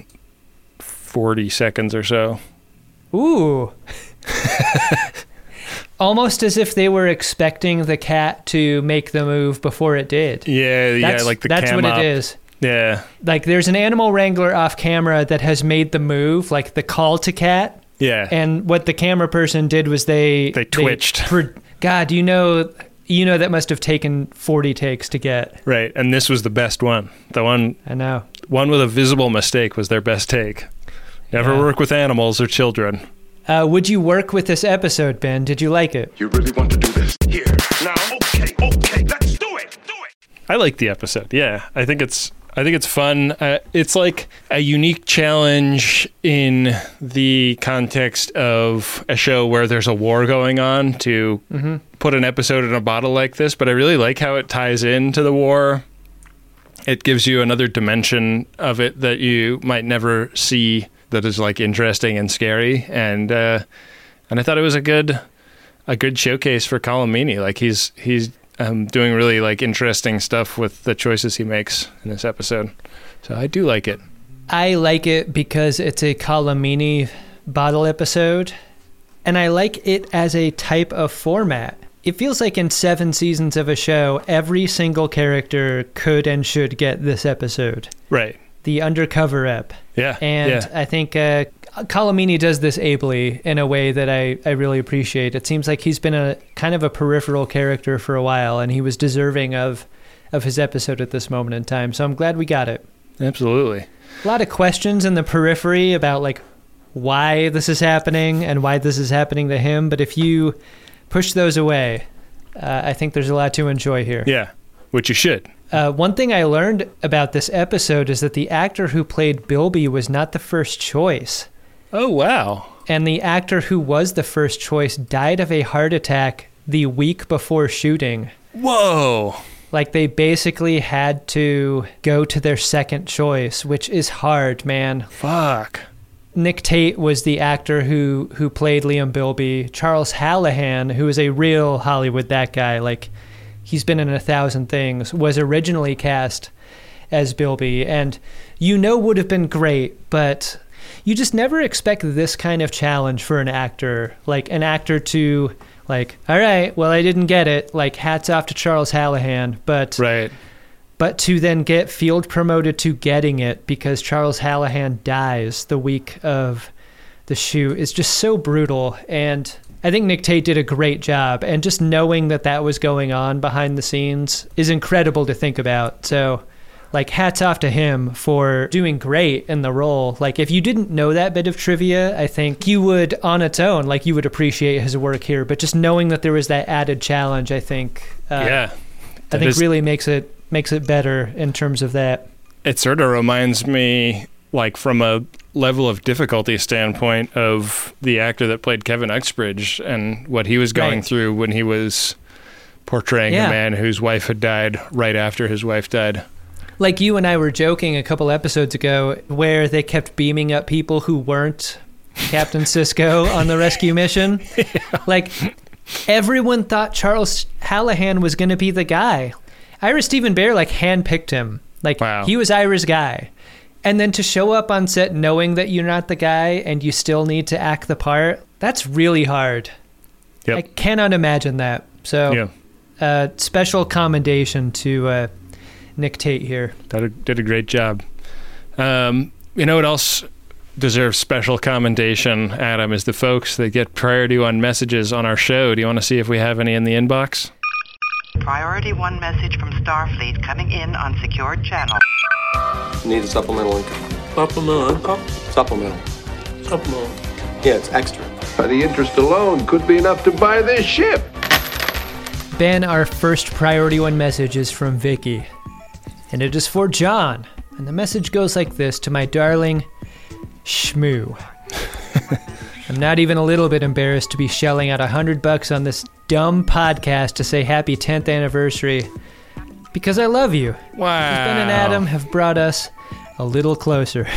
40 seconds or so. Ooh. Almost as if they were expecting the cat to make the move before it did. Yeah, like the that's cam what up. it is. Yeah. Like, there's an animal wrangler off camera that has made the move, like the call to cat. Yeah. And what the camera person did was they twitched. God, you know that must have taken 40 takes to get. Right, and this was the best one. The one I know. One with a visible mistake was their best take. Never work with animals or children. Would you work with this episode, Ben? Did you like it? You really want to do this? Here. Now, okay, let's do it. I like the episode. Yeah, I think it's fun. It's like a unique challenge in the context of a show where there's a war going on to put an episode in a bottle like this, but I really like how it ties into the war. It gives you another dimension of it that you might never see that is like interesting and scary, and I thought it was a good showcase for Colm Meaney. Like he's doing really like interesting stuff with the choices he makes in this episode. So I do like it. I like it because it's a Colm Meaney bottle episode, and I like it as a type of format. It feels like in 7 seasons of a show, every single character could and should get this episode. Right. The undercover ep. Yeah. And I think Colm Meaney does this ably in a way that I really appreciate. It seems like he's been a kind of a peripheral character for a while, and he was deserving of his episode at this moment in time. So I'm glad we got it. Absolutely. A lot of questions in the periphery about like why this is happening and why this is happening to him. But if you push those away, I think there's a lot to enjoy here. Yeah, which you should. One thing I learned about this episode is that the actor who played Bilby was not the first choice. Oh, wow. And the actor who was the first choice died of a heart attack the week before shooting. Whoa. Like, they basically had to go to their second choice, which is hard, man. Fuck. Nick Tate was the actor who played Liam Bilby. Charles Hallahan, who is a real Hollywood that guy, like, he's been in 1,000 things, was originally cast as Bilby, and would have been great, but you just never expect this kind of challenge for an actor. Like, an actor to, like, all right, well, I didn't get it. Like, hats off to Charles Hallahan, but right. But to then get field promoted to getting it because Charles Hallahan dies the week of the shoot is just so brutal. And I think Nick Tate did a great job. And just knowing that was going on behind the scenes is incredible to think about. So, like, hats off to him for doing great in the role. Like, if you didn't know that bit of trivia, I think you would, on its own, like, you would appreciate his work here. But just knowing that there was that added challenge, I think, really makes it better in terms of that. It sort of reminds me, like, from a level of difficulty standpoint of the actor that played Kevin Uxbridge and what he was going through when he was portraying a man whose wife had died right after his wife died. Like, you and I were joking a couple episodes ago where they kept beaming up people who weren't Captain Sisko on the rescue mission. Like, everyone thought Charles Hallahan was going to be the guy. Ira Steven Behr, like, handpicked him. Like, he was Ira's guy. And then to show up on set knowing that you're not the guy and you still need to act the part, that's really hard. Yep. I cannot imagine that. So, special commendation to Nick Tate here. Did a great job. You know what else deserves special commendation, Adam, is the folks that get priority one messages on our show. Do you want to see if we have any in the inbox? Priority 1 message from Starfleet coming in on secured channel. Need a supplemental income. Supplemental income? Supplemental. Supplemental. Yeah, it's extra. The interest alone could be enough to buy this ship. Ben, our first priority 1 message is from Vicky. And it is for John. And the message goes like this: to my darling Shmoo. I'm not even a little bit embarrassed to be shelling out $100 on this dumb podcast to say happy 10th anniversary because I love you. Wow. Ben and Adam have brought us a little closer.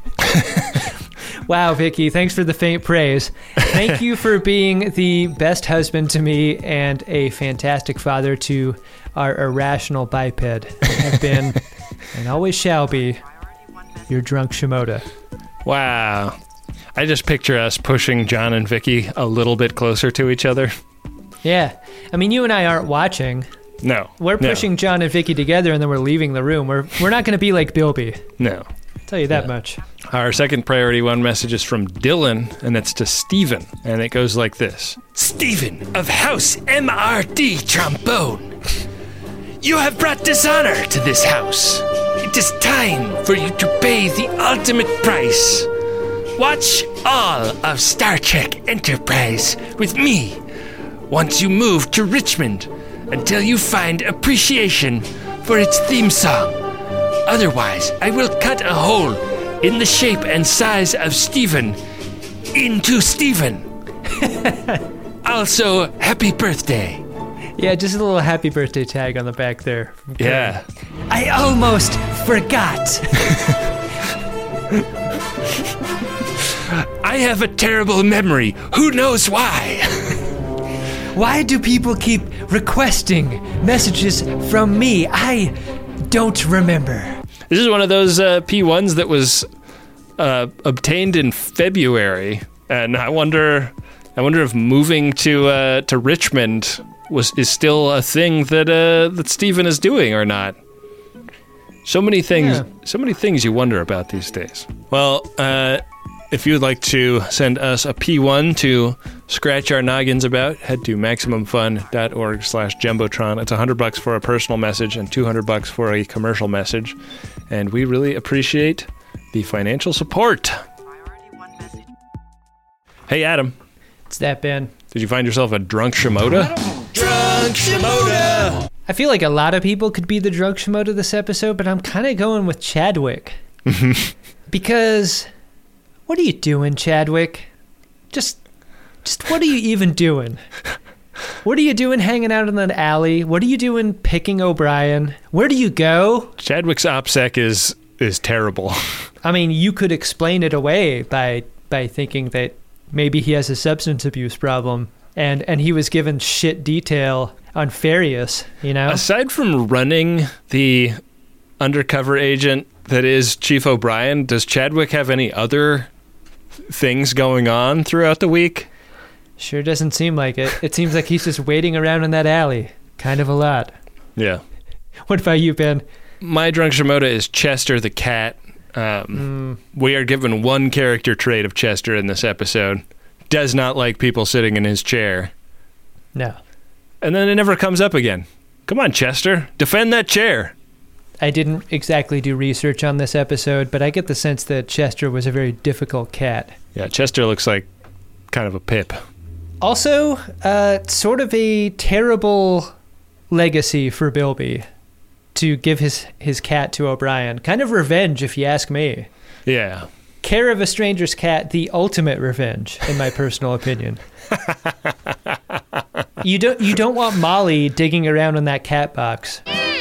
Wow, Vicky, thanks for the faint praise. Thank you for being the best husband to me and a fantastic father to our irrational biped. I have been, and always shall be, your drunk Shimoda. Wow. I just picture us pushing John and Vicky a little bit closer to each other. Yeah. I mean, you and I aren't watching. No. We're pushing John and Vicky together, and then we're leaving the room. We're not going to be like Bilby. No. I'll tell you that much. Our second priority 1 message is from Dylan, and it's to Stephen, and it goes like this. Stephen of House MRD Trombone. You have brought dishonor to this house. It is time for you to pay the ultimate price. Watch all of Star Trek Enterprise with me once you move to Richmond until you find appreciation for its theme song. Otherwise, I will cut a hole in the shape and size of Stephen into Stephen. Also, happy birthday. Yeah, just a little happy birthday tag on the back there. Yeah. I almost forgot. I have a terrible memory. Who knows why? Why do people keep requesting messages from me? I don't remember. This is one of those P1s that was obtained in February, and I wonder if moving to Richmond is still a thing that Stephen is doing or not. So many things you wonder about these days. Well, if you would like to send us a P1 to scratch our noggins about, head to MaximumFun.org/Jumbotron. It's $100 for a personal message and $200 for a commercial message. And we really appreciate the financial support. Hey, Adam. It's that, Ben. Did you find yourself a drunk Shimoda? Drunk Shimoda! I feel like a lot of people could be the drunk Shimoda this episode, but I'm kind of going with Chadwick. Because... what are you doing, Chadwick? Just what are you even doing? What are you doing hanging out in that alley? What are you doing picking O'Brien? Where do you go? Chadwick's OPSEC is terrible. I mean, you could explain it away by thinking that maybe he has a substance abuse problem, and he was given shit detail on Farius, you know? Aside from running the undercover agent that is Chief O'Brien, does Chadwick have any other things going on throughout the week? Sure doesn't seem like it. It seems like he's just waiting around in that alley. Kind of a lot. Yeah. What about you, Ben? My drunk Shimoda is Chester the cat. We are given one character trait of Chester in this episode. Does not like people sitting in his chair. No. And then it never comes up again. Come on, Chester. Defend that chair. I didn't exactly do research on this episode, but I get the sense that Chester was a very difficult cat. Yeah, Chester looks like kind of a pip. Also, sort of a terrible legacy for Bilby to give his cat to O'Brien. Kind of revenge, if you ask me. Yeah. Care of a stranger's cat, the ultimate revenge, in my personal opinion. You don't want Molly digging around in that cat box.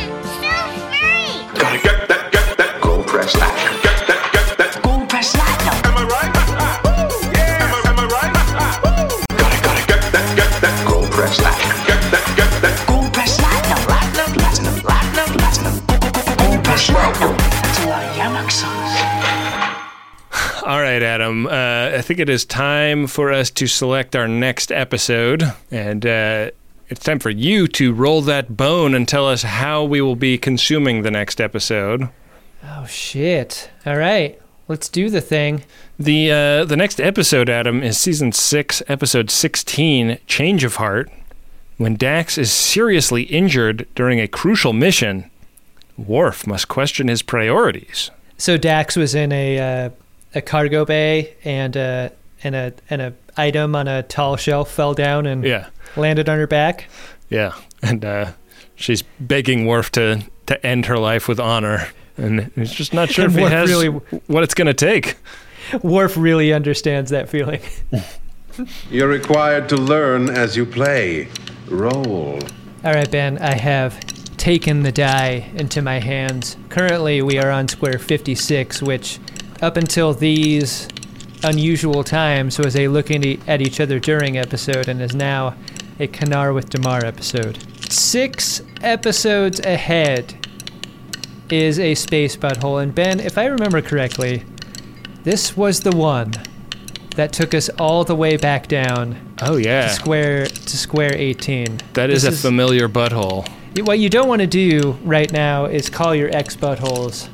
Gotta get that gold press latch. Get that Gold press latch. Am I right? Yeah. Am I right? Gotta get that gold press latch. Get that Gold press latch. Platinum. Gold press latch. That's a lot of yamak sauce. All right, Adam. I think it is time for us to select our next episode, and it's time for you to roll that bone and tell us how we will be consuming the next episode. Oh, shit. All right. Let's do the thing. The next episode, Adam, is Season 6, Episode 16, Change of Heart. When Dax is seriously injured during a crucial mission, Worf must question his priorities. So Dax was in a cargo bay, and an item on a tall shelf fell down and landed on her back. Yeah, and she's begging Worf to end her life with honor, and he's just not sure if he has what it's going to take. Worf really understands that feeling. You're required to learn as you play. Roll. All right, Ben, I have taken the die into my hands. Currently, we are on square 56, which up until these unusual times was a looking at each other during episode and is now a Kanar with Damar episode. 6 episodes ahead is a space butthole, and Ben, if I remember correctly, this was the one that took us all the way back down. Oh yeah, to square 18. That is a familiar butthole. What you don't want to do right now is call your ex buttholes.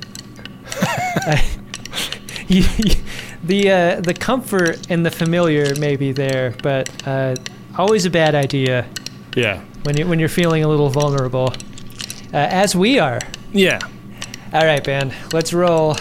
The comfort and the familiar may be there, but always a bad idea. Yeah. When you're feeling a little vulnerable, as we are. Yeah. All right, Ben. Let's roll.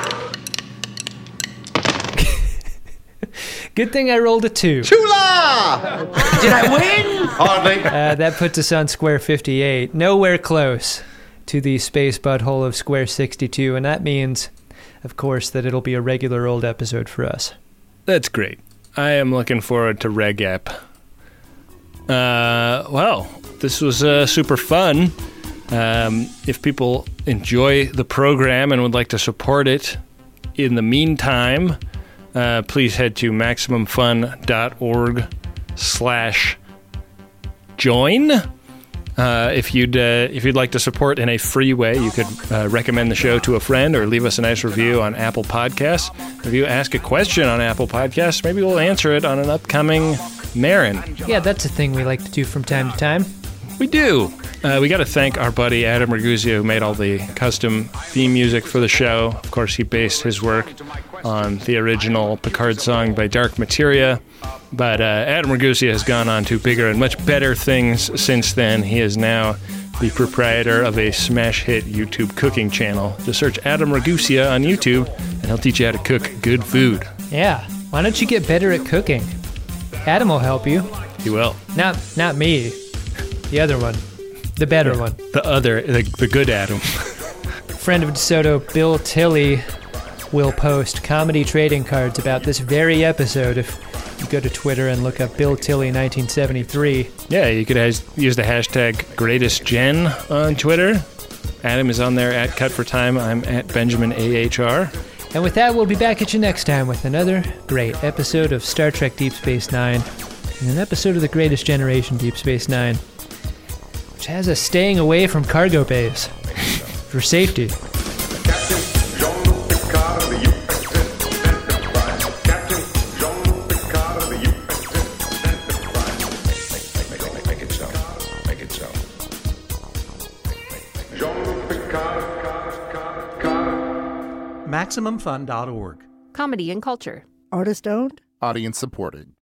Good thing I rolled a 2. Chula! Did I win? Hardly. That puts us on square 58. Nowhere close to the space butthole of square 62, and that means, of course, that it'll be a regular old episode for us. That's great. I am looking forward to Reg Ep. Well, this was super fun. If people enjoy the program and would like to support it, in the meantime, please head to MaximumFun.org/join. If you'd like to support in a free way, you could recommend the show to a friend or leave us a nice review on Apple Podcasts. If you ask a question on Apple Podcasts, maybe we'll answer it on an upcoming Marin. Yeah, that's a thing we like to do from time to time. We do. We got to thank our buddy Adam Ragusea, who made all the custom theme music for the show. Of course, he based his work on the original Picard song by Dark Materia. But Adam Ragusea has gone on to bigger and much better things since then. He is now the proprietor of a smash hit YouTube cooking channel. Just search Adam Ragusea on YouTube, and he'll teach you how to cook good food. Yeah. Why don't you get better at cooking? Adam will help you. He will. Not me. The other one. The better one. The good Adam. Friend of DeSoto, Bill Tilley, will post comedy trading cards about this very episode if You go to Twitter and look up Bill Tilley 1973. Yeah, you could use the hashtag GreatestGen on Twitter. Adam is on there at Cut for Time. I'm at Benjamin AHR. And with that, we'll be back at you next time with another great episode of Star Trek Deep Space Nine and an episode of The Greatest Generation Deep Space Nine, which has us staying away from cargo bays for safety. MaximumFun.org. Comedy and culture. Artist owned. Audience supported.